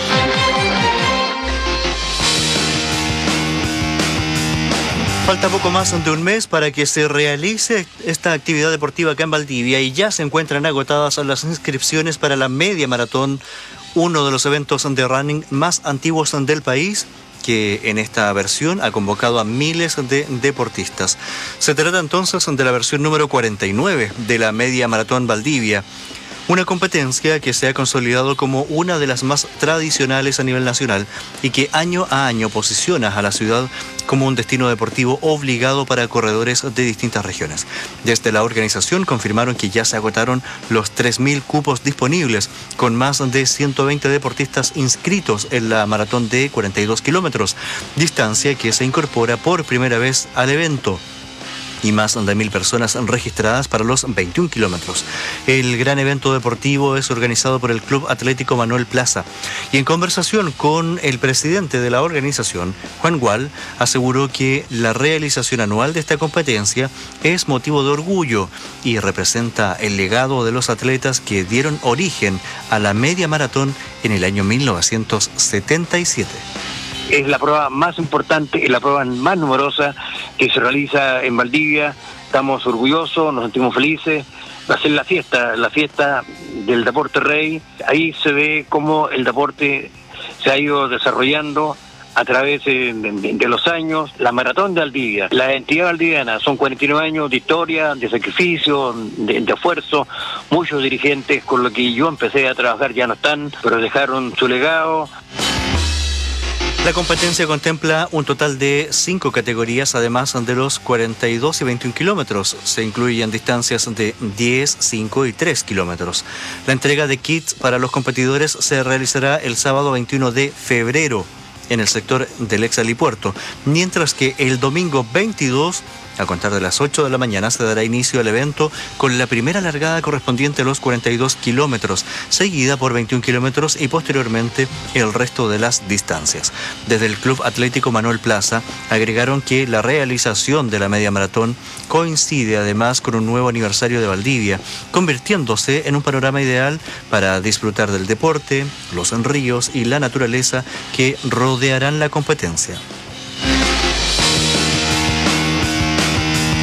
Falta poco más de un mes para que se realice esta actividad deportiva acá en Valdivia y ya se encuentran agotadas las inscripciones para la media maratón, uno de los eventos de running más antiguos del país, que en esta versión ha convocado a miles de deportistas. Se trata entonces de la versión número cuarenta y nueve de la media maratón Valdivia. Una competencia que se ha consolidado como una de las más tradicionales a nivel nacional y que año a año posiciona a la ciudad como un destino deportivo obligado para corredores de distintas regiones. Desde la organización confirmaron que ya se agotaron los tres mil cupos disponibles, con más de ciento veinte deportistas inscritos en la maratón de cuarenta y dos kilómetros, distancia que se incorpora por primera vez al evento, y más de mil personas registradas para los veintiún kilómetros. El gran evento deportivo es organizado por el Club Atlético Manuel Plaza y en conversación con el presidente de la organización, Juan Gual, aseguró que la realización anual de esta competencia es motivo de orgullo y representa el legado de los atletas que dieron origen a la media maratón en el año mil novecientos setenta y siete. Es la prueba más importante, es la prueba más numerosa que se realiza en Valdivia. Estamos orgullosos, nos sentimos felices. Va a ser la fiesta, la fiesta del deporte rey. Ahí se ve cómo el deporte se ha ido desarrollando a través de, de, de los años. La maratón de Valdivia, la entidad valdiviana, son cuarenta y nueve años de historia, de sacrificio, de, de esfuerzo. Muchos dirigentes con los que yo empecé a trabajar ya no están, pero dejaron su legado. La competencia contempla un total de cinco categorías, además de los cuarenta y dos y veintiún kilómetros. Se incluyen distancias de diez, cinco y tres kilómetros. La entrega de kits para los competidores se realizará el sábado veintiuno de febrero en el sector del ex helipuerto, mientras que el domingo veintidós, a contar de las ocho de la mañana, se dará inicio al evento con la primera largada correspondiente a los cuarenta y dos kilómetros, seguida por veintiún kilómetros y posteriormente el resto de las distancias. Desde el Club Atlético Manuel Plaza agregaron que la realización de la media maratón coincide además con un nuevo aniversario de Valdivia, convirtiéndose en un panorama ideal para disfrutar del deporte, los ríos y la naturaleza que rodearán la competencia.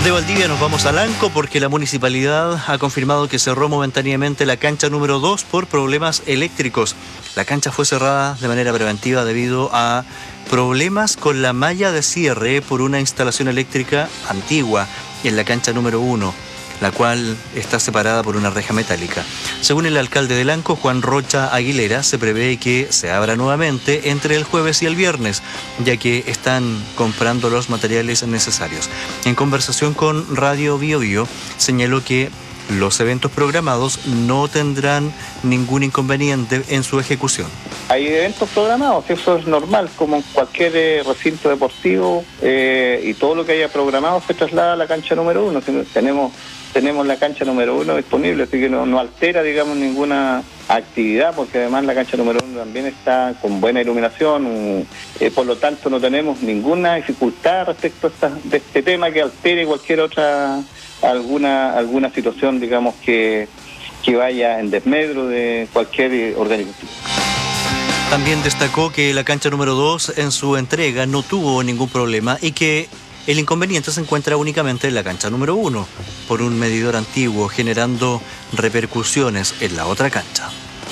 De Valdivia nos vamos a Lanco porque la municipalidad ha confirmado que cerró momentáneamente la cancha número dos por problemas eléctricos. La cancha fue cerrada de manera preventiva debido a problemas con la malla de cierre por una instalación eléctrica antigua en la cancha número uno, la cual está separada por una reja metálica. Según el alcalde de Lanco, Juan Rocha Aguilera, se prevé que se abra nuevamente entre el jueves y el viernes, ya que están comprando los materiales necesarios. En conversación con Radio Bio Bio, señaló que los eventos programados no tendrán ningún inconveniente en su ejecución. Hay eventos programados, eso es normal, como en cualquier eh, recinto deportivo, eh, y todo lo que haya programado se traslada a la cancha número uno. Tenemos tenemos la cancha número uno disponible, así que no, no altera, digamos, ninguna actividad, porque además la cancha número uno también está con buena iluminación, eh, por lo tanto no tenemos ninguna dificultad respecto a esta, de este tema que altere cualquier otra, alguna alguna situación, digamos, que, que vaya en desmedro de cualquier organización. También destacó que la cancha número dos en su entrega no tuvo ningún problema y que el inconveniente se encuentra únicamente en la cancha número uno, por un medidor antiguo, generando repercusiones en la otra cancha.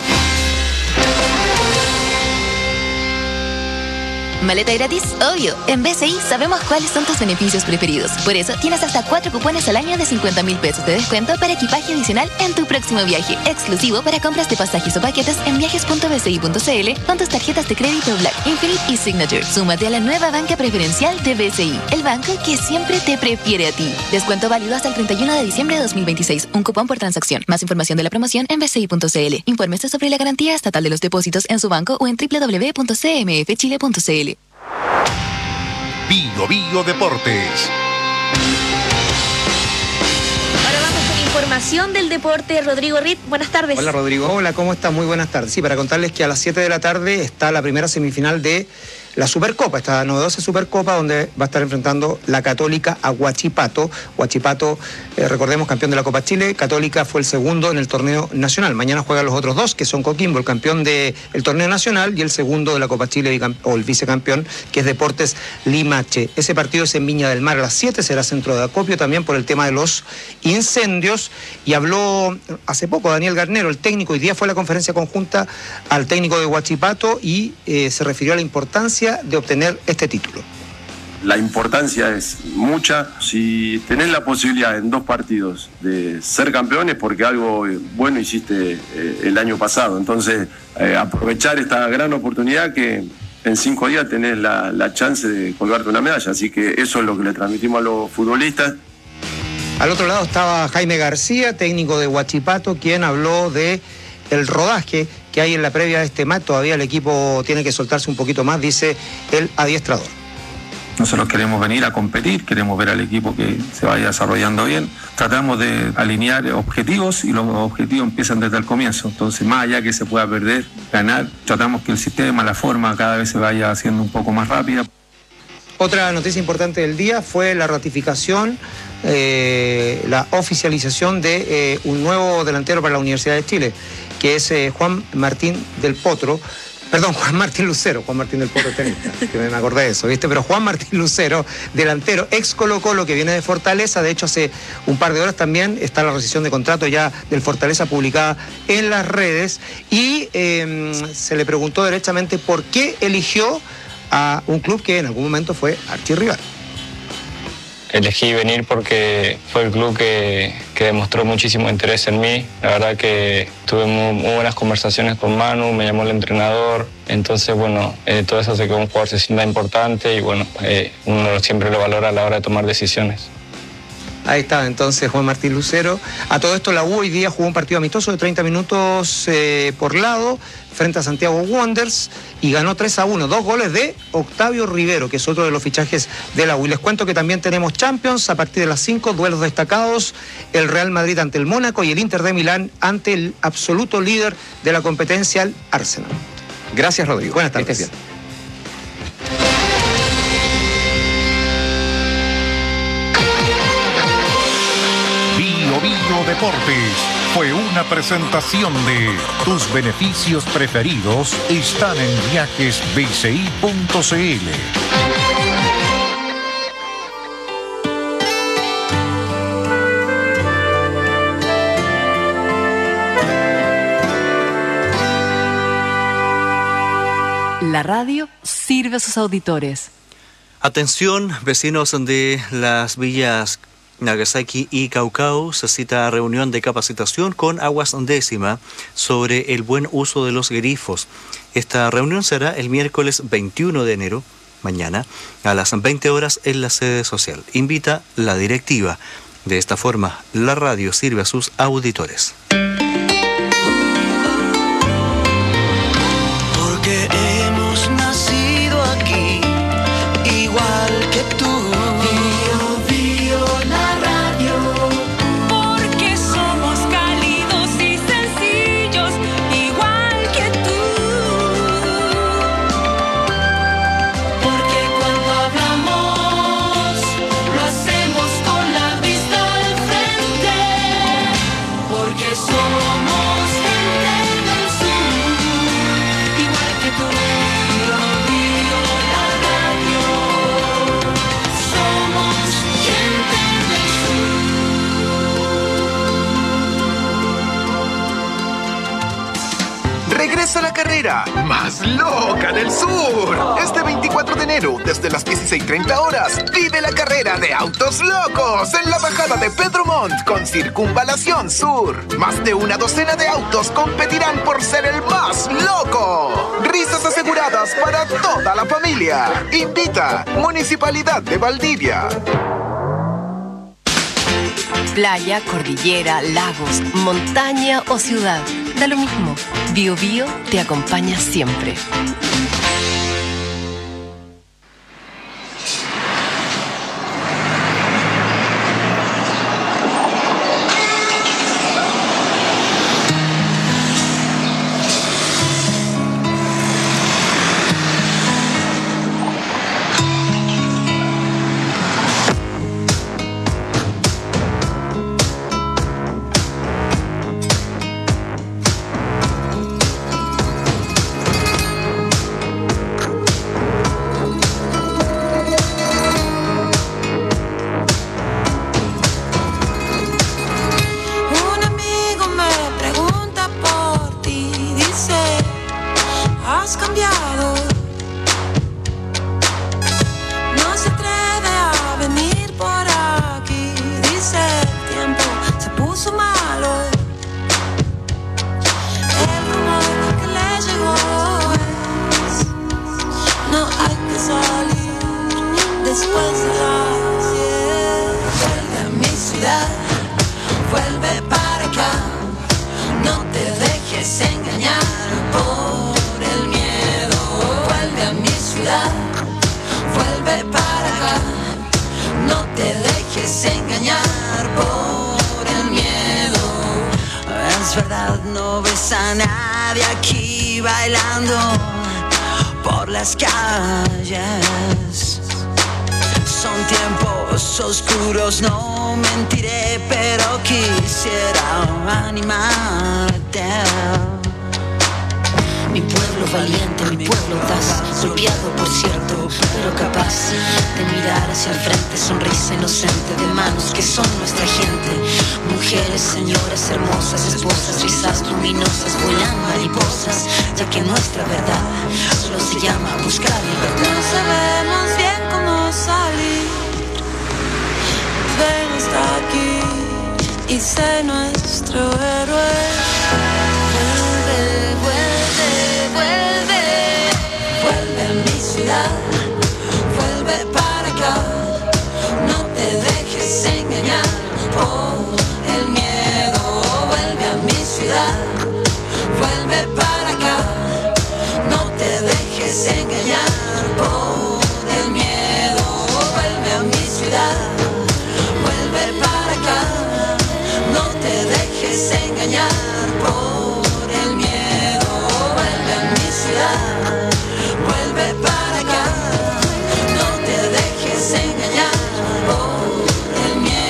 ¿Maleta gratis? Obvio. En B C I sabemos cuáles son tus beneficios preferidos. Por eso tienes hasta cuatro cupones al año de cincuenta mil pesos de descuento para equipaje adicional en tu próximo viaje. Exclusivo para compras de pasajes o paquetes en viajes punto b c i punto c l con tus tarjetas de crédito Black, Infinite y Signature. Súmate a la nueva banca preferencial de B C I, el banco que siempre te prefiere a ti. Descuento válido hasta el treinta y uno de diciembre de dos mil veintiséis. Un cupón por transacción. Más información de la promoción en b c i punto c l. Infórmese sobre la garantía estatal de los depósitos en su banco o en w w w punto c m f chile punto c l. Bio Bio Deportes. Ahora vamos con información del deporte. Rodrigo Ritt, buenas tardes. Hola Rodrigo. Hola, ¿cómo estás? Muy buenas tardes. Sí, para contarles que a las siete de la tarde está la primera semifinal de la Supercopa, esta novedosa Supercopa donde va a estar enfrentando la Católica a Huachipato. Huachipato, eh, recordemos, campeón de la Copa Chile. Católica fue el segundo en el torneo nacional. Mañana juegan los otros dos, que son Coquimbo, el campeón del torneo nacional, y el segundo de la Copa Chile, o el vicecampeón, que es Deportes Limache. Ese partido es en Viña del Mar a las siete, será centro de acopio también por el tema de los incendios. Y habló hace poco Daniel Garnero, el técnico. Hoy día fue a la conferencia conjunta al técnico de Huachipato y eh, se refirió a la importancia de obtener este título. La importancia es mucha. Si tenés la posibilidad en dos partidos de ser campeones, porque algo bueno hiciste eh, el año pasado, entonces eh, aprovechar esta gran oportunidad que en cinco días tenés la, la chance de colgarte una medalla, así que eso es lo que le transmitimos a los futbolistas. Al otro lado estaba Jaime García, técnico de Huachipato, quien habló de el rodaje que hay en la previa de este match. Todavía el equipo tiene que soltarse un poquito más, dice el adiestrador. Nosotros queremos venir a competir, queremos ver al equipo que se vaya desarrollando bien. Tratamos de alinear objetivos y los objetivos empiezan desde el comienzo. Entonces, más allá que se pueda perder, ganar, tratamos que el sistema, la forma cada vez se vaya haciendo un poco más rápida. Otra noticia importante del día fue la ratificación, eh, la oficialización de eh, un nuevo delantero para la Universidad de Chile, que es eh, Juan Martín del Potro, perdón, Juan Martín Lucero, Juan Martín del Potro tenista, que me acordé de eso, ¿viste? Pero Juan Martín Lucero, delantero, ex Colo Colo, que viene de Fortaleza. De hecho, hace un par de horas también está la rescisión de contrato ya del Fortaleza publicada en las redes, y eh, se le preguntó derechamente por qué eligió a un club que en algún momento fue archirrival. Elegí venir porque fue el club que, que demostró muchísimo interés en mí. La verdad que tuve muy, muy buenas conversaciones con Manu, me llamó el entrenador. Entonces, bueno, eh, todo eso hace que un jugador se sienta importante y, bueno, eh, uno siempre lo valora a la hora de tomar decisiones. Ahí está entonces Juan Martín Lucero. A todo esto, la U hoy día jugó un partido amistoso de treinta minutos eh, por lado frente a Santiago Wanderers y ganó tres a uno. Dos goles de Octavio Rivero, que es otro de los fichajes de la U. Y les cuento que también tenemos Champions a partir de las cinco, duelos destacados: el Real Madrid ante el Mónaco y el Inter de Milán ante el absoluto líder de la competencia, el Arsenal. Gracias, Rodrigo. Buenas tardes. Bio Bio Deportes fue una presentación de tus beneficios preferidos están en viajes b c i punto c l. La radio sirve a sus auditores. Atención, vecinos de las villas Nagasaki y Caucao, se cita reunión de capacitación con Aguas Décima sobre el buen uso de los grifos. Esta reunión será el miércoles veintiuno de enero, mañana, a las veinte horas en la sede social. Invita la directiva. De esta forma, la radio sirve a sus auditores. Porque hemos nacido aquí, igual que tú. Bio, bio, la radio. Porque somos cálidos y sencillos, igual que tú. Porque cuando hablamos, lo hacemos con la vista al frente. Porque somos gente del sur, igual que tú. Bio, bio, la radio. Somos gente del sur. Regresa la carrera más loca del sur. Este veinticuatro de enero, desde las dieciséis treinta horas, vive la carrera de autos locos en la bajada de Pedro Montt con Circunvalación Sur. Más de una docena de autos competirán por ser el más loco. Risas aseguradas para toda la familia. Invita Municipalidad de Valdivia. Playa, cordillera, lagos, montaña o ciudad. Da lo mismo. Bio Bio te acompaña siempre. Un amigo me pregunta por ti, dice, has cambiado. No se atreve a venir por aquí, dice, el tiempo se puso malo. El rumor que le llegó es, no hay que salir después de las diez. Vuelve a mi ciudad, vuelve para acá, no te dejes engañar por el miedo. Vuelve a mi ciudad, vuelve para acá, no te dejes engañar por el miedo. Es verdad, no ves a nadie aquí bailando por las calles. Son tiempos oscuros, no mentiré, pero quisiera animarte. Mi pueblo valiente, mi pueblo audaz, golpeado por cierto, pero capaz de mirar hacia el frente, sonrisa inocente de manos que son nuestra gente. Mujeres, señoras hermosas, esposas, risas luminosas, vuelan mariposas, ya que nuestra verdad solo se llama buscar libertad. No sabemos bien cómo salir, ven hasta aquí y sé nuestro héroe. Vuelve, vuelve, vuelve, vuelve a mi ciudad, vuelve para acá, no te dejes engañar por el miedo. Vuelve a mi ciudad, vuelve para acá, no te dejes engañar por el miedo. Vuelve a mi ciudad, vuelve para acá, no te dejes engañar por el miedo. Vuelve a mi ciudad, vuelve para acá, no te dejes engañar por el miedo.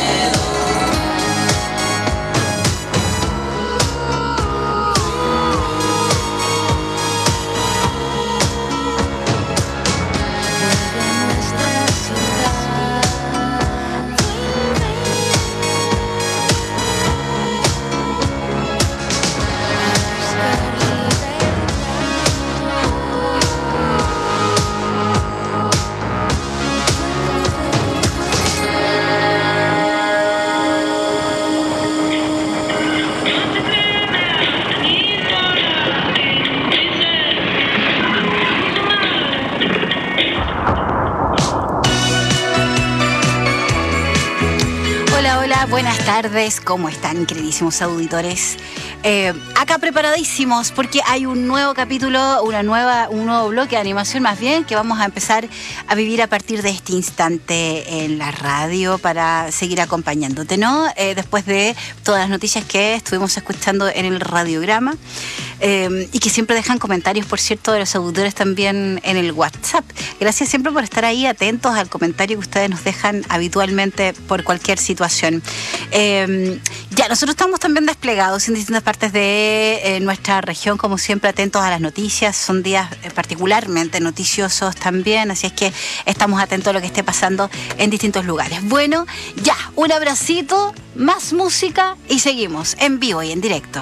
tardes, ¿cómo están, queridísimos auditores? Eh, acá preparadísimos porque hay un nuevo capítulo, una nueva, un nuevo bloque de animación más bien que vamos a empezar a vivir a partir de este instante en la radio para seguir acompañándote, ¿no? Eh, después de todas las noticias que estuvimos escuchando en el radiograma eh, y que siempre dejan comentarios, por cierto, de los auditores también en el WhatsApp. Gracias siempre por estar ahí atentos al comentario que ustedes nos dejan habitualmente por cualquier situación. Eh, ya, nosotros estamos también desplegados en distintas partes de eh, nuestra región, como siempre, atentos a las noticias. Son días eh, particularmente noticiosos también, así es que estamos atentos a lo que esté pasando en distintos lugares. Bueno, ya, un abracito, más música y seguimos en vivo y en directo.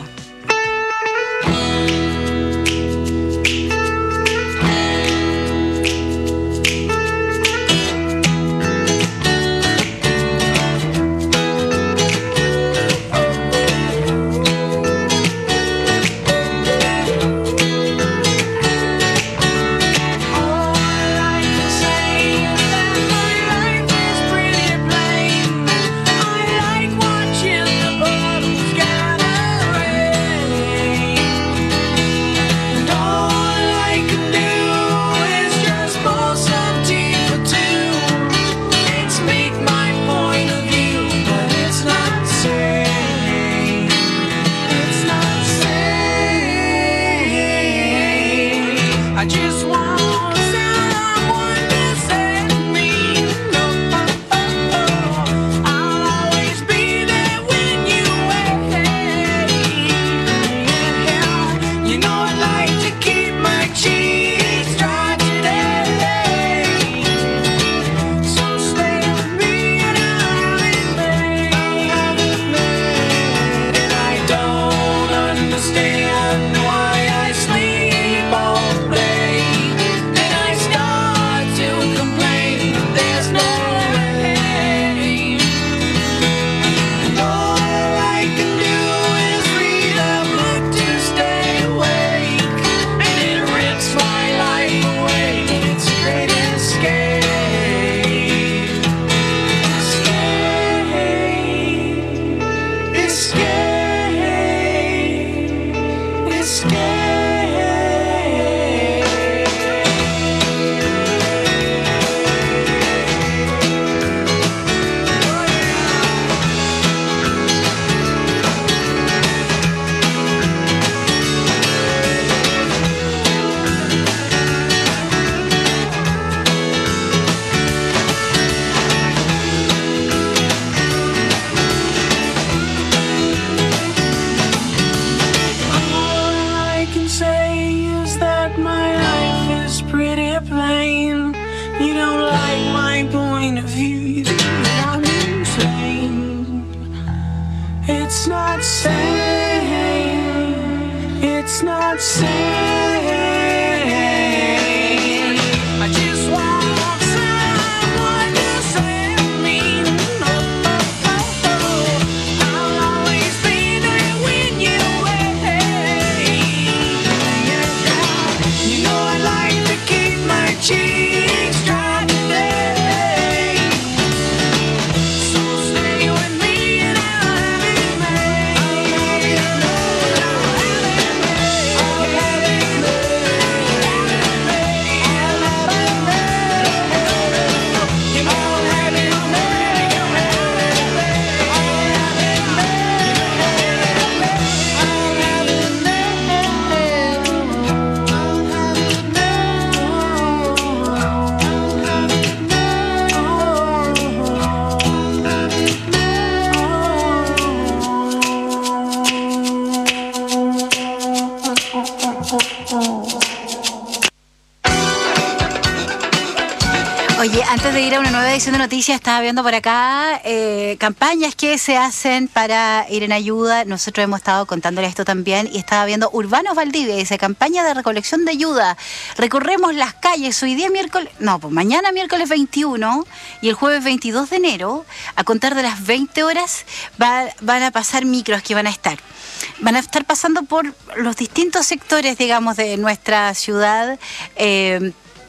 Oye, antes de ir a una nueva edición de noticias, estaba viendo por acá eh, campañas que se hacen para ir en ayuda. Nosotros hemos estado contándole esto también y estaba viendo Urbanos Valdivia, dice campaña de recolección de ayuda. Recorremos las calles hoy día miércoles, no, pues mañana miércoles veintiuno y el jueves veintidós de enero, a contar de las veinte horas, va, van a pasar micros que van a estar. Van a estar pasando por los distintos sectores, digamos, de nuestra ciudad, eh,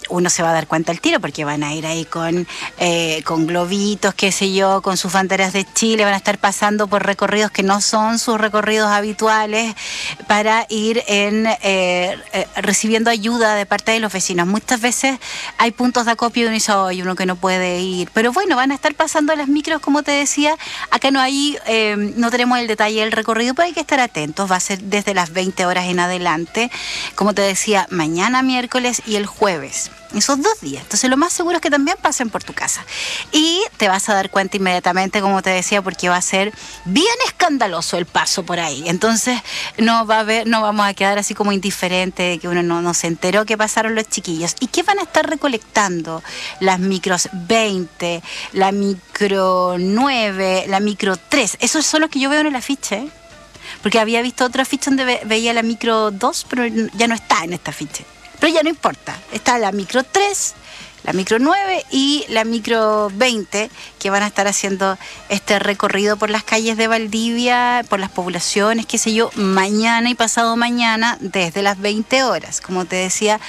uno se va a dar cuenta al tiro porque van a ir ahí con, eh, con globitos, qué sé yo, con sus banderas de Chile, van a estar pasando por recorridos que no son sus recorridos habituales para ir en eh, eh, recibiendo ayuda de parte de los vecinos. Muchas veces hay puntos de acopio y uno dice, oh, uno que no puede ir, pero bueno, van a estar pasando las micros, como te decía. Acá no hay, eh, no tenemos el detalle del recorrido, pero hay que estar atentos. Va a ser desde las veinte horas en adelante, como te decía, mañana miércoles y el jueves, esos dos días. Entonces lo más seguro es que también pasen por tu casa y te vas a dar cuenta inmediatamente, como te decía, porque va a ser bien escandaloso el paso por ahí. Entonces no va a haber, no vamos a quedar así como indiferente de que uno no, no se enteró que pasaron los chiquillos. ¿Y qué van a estar recolectando? Las micros veinte, la micro nueve, la micro tres. Esos son los que yo veo en el afiche, ¿eh? Porque había visto otro afiche donde ve, veía la micro dos, pero ya no está en este afiche. Pero ya no importa, está la micro tres, la micro nueve y la micro veinte, que van a estar haciendo este recorrido por las calles de Valdivia, por las poblaciones, qué sé yo, mañana y pasado mañana desde las veinte horas, como te decía.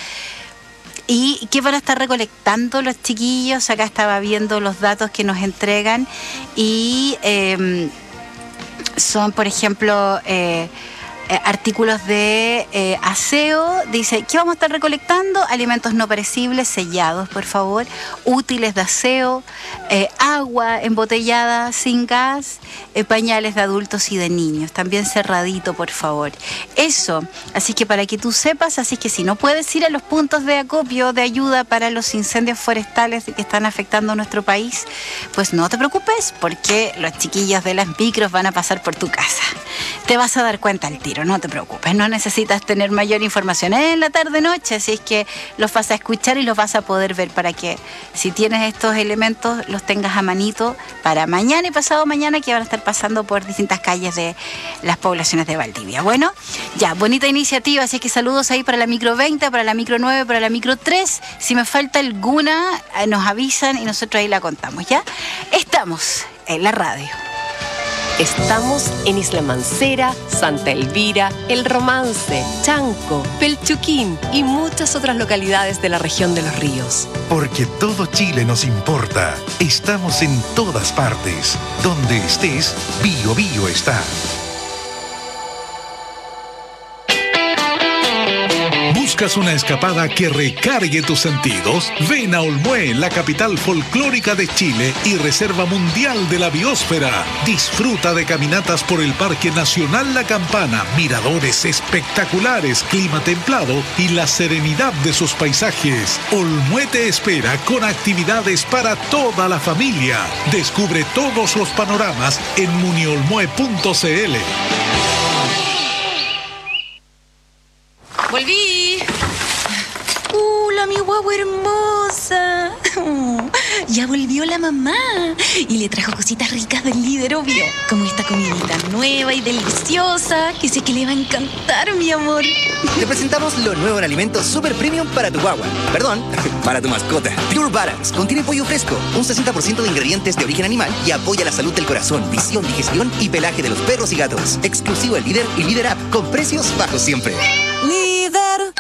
¿Y qué van a estar recolectando los chiquillos? Acá estaba viendo los datos que nos entregan y eh, son, por ejemplo, eh, Eh, artículos de eh, aseo. Dice, ¿qué vamos a estar recolectando? Alimentos no perecibles, sellados, por favor, útiles de aseo, eh, agua embotellada sin gas, eh, pañales de adultos y de niños, también cerradito, por favor. Eso, así que para que tú sepas, así que si no puedes ir a los puntos de acopio de ayuda para los incendios forestales que están afectando a nuestro país, pues no te preocupes, porque los chiquillos de las micros van a pasar por tu casa. Te vas a dar cuenta al tiro. No te preocupes, no necesitas tener mayor información en la tarde-noche, así es que los vas a escuchar y los vas a poder ver para que, si tienes estos elementos, los tengas a manito para mañana y pasado mañana, que van a estar pasando por distintas calles de las poblaciones de Valdivia. Bueno, ya, bonita iniciativa, así es que saludos ahí para la micro veinte, para la micro nueve, para la micro tres. Si me falta alguna, nos avisan y nosotros ahí la contamos, ¿ya? Estamos en la radio. Estamos en Isla Mancera, Santa Elvira, El Romance, Chanco, Pelchuquín y muchas otras localidades de la región de los ríos. Porque todo Chile nos importa. Estamos en todas partes. Donde estés, Bio Bio está. ¿Buscas una escapada que recargue tus sentidos? Ven a Olmué, la capital folclórica de Chile y reserva mundial de la biosfera. Disfruta de caminatas por el Parque Nacional La Campana, miradores espectaculares, clima templado y la serenidad de sus paisajes. Olmué te espera con actividades para toda la familia. Descubre todos los panoramas en muniolmué punto c l. Volví. Hola, mi guagua hermosa. Ya volvió la mamá y le trajo cositas ricas del líder, obvio, como esta comidita nueva y deliciosa que sé que le va a encantar, mi amor. Te presentamos lo nuevo en alimentos super premium para tu guagua. Perdón, para tu mascota. Pure Balance contiene pollo fresco, un sesenta por ciento de ingredientes de origen animal y apoya la salud del corazón, visión, digestión y pelaje de los perros y gatos. Exclusivo en Líder y Líder App, con precios bajos siempre. Líder.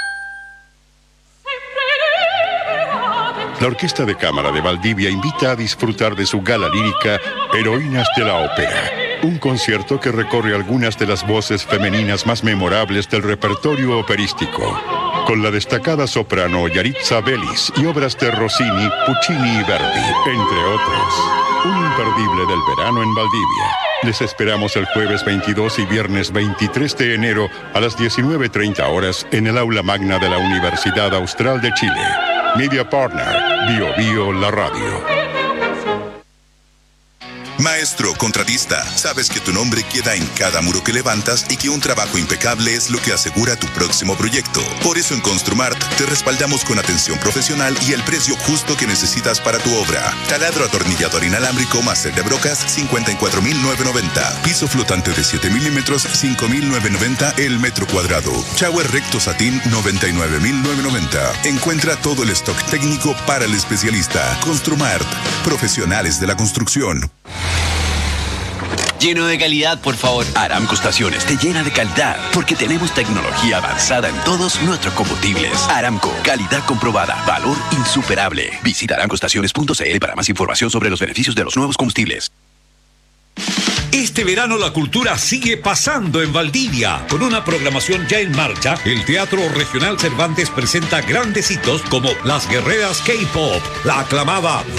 La Orquesta de Cámara de Valdivia invita a disfrutar de su gala lírica Heroínas de la Ópera, un concierto que recorre algunas de las voces femeninas más memorables del repertorio operístico, con la destacada soprano Yaritza Bellis y obras de Rossini, Puccini y Verdi, entre otros. Un imperdible del verano en Valdivia. Les esperamos el jueves veintidós y viernes veintitrés de enero a las diecinueve treinta horas en el aula magna de la Universidad Austral de Chile. Media Partner, Bio Bio La Radio. Maestro contratista, sabes que tu nombre queda en cada muro que levantas y que un trabajo impecable es lo que asegura tu próximo proyecto. Por eso en Construmart te respaldamos con atención profesional y el precio justo que necesitas para tu obra. Taladro atornillador inalámbrico máster de brocas, cincuenta y cuatro mil novecientos noventa. Piso flotante de siete milímetros, cinco mil novecientos noventa el metro cuadrado. Shower recto satín, noventa y nueve mil novecientos noventa. Encuentra todo el stock técnico para el especialista. Construmart, profesionales de la construcción. lleno de calidad, por favor. Aramco Estaciones te llena de calidad porque tenemos tecnología avanzada en todos nuestros combustibles. Aramco, calidad comprobada, valor insuperable. Visita aramco estaciones punto c l para más información sobre los beneficios de los nuevos combustibles. Este verano la cultura sigue pasando en Valdivia. Con una programación ya en marcha, el Teatro Regional Cervantes presenta grandes hitos como Las Guerreras K-Pop, la aclamada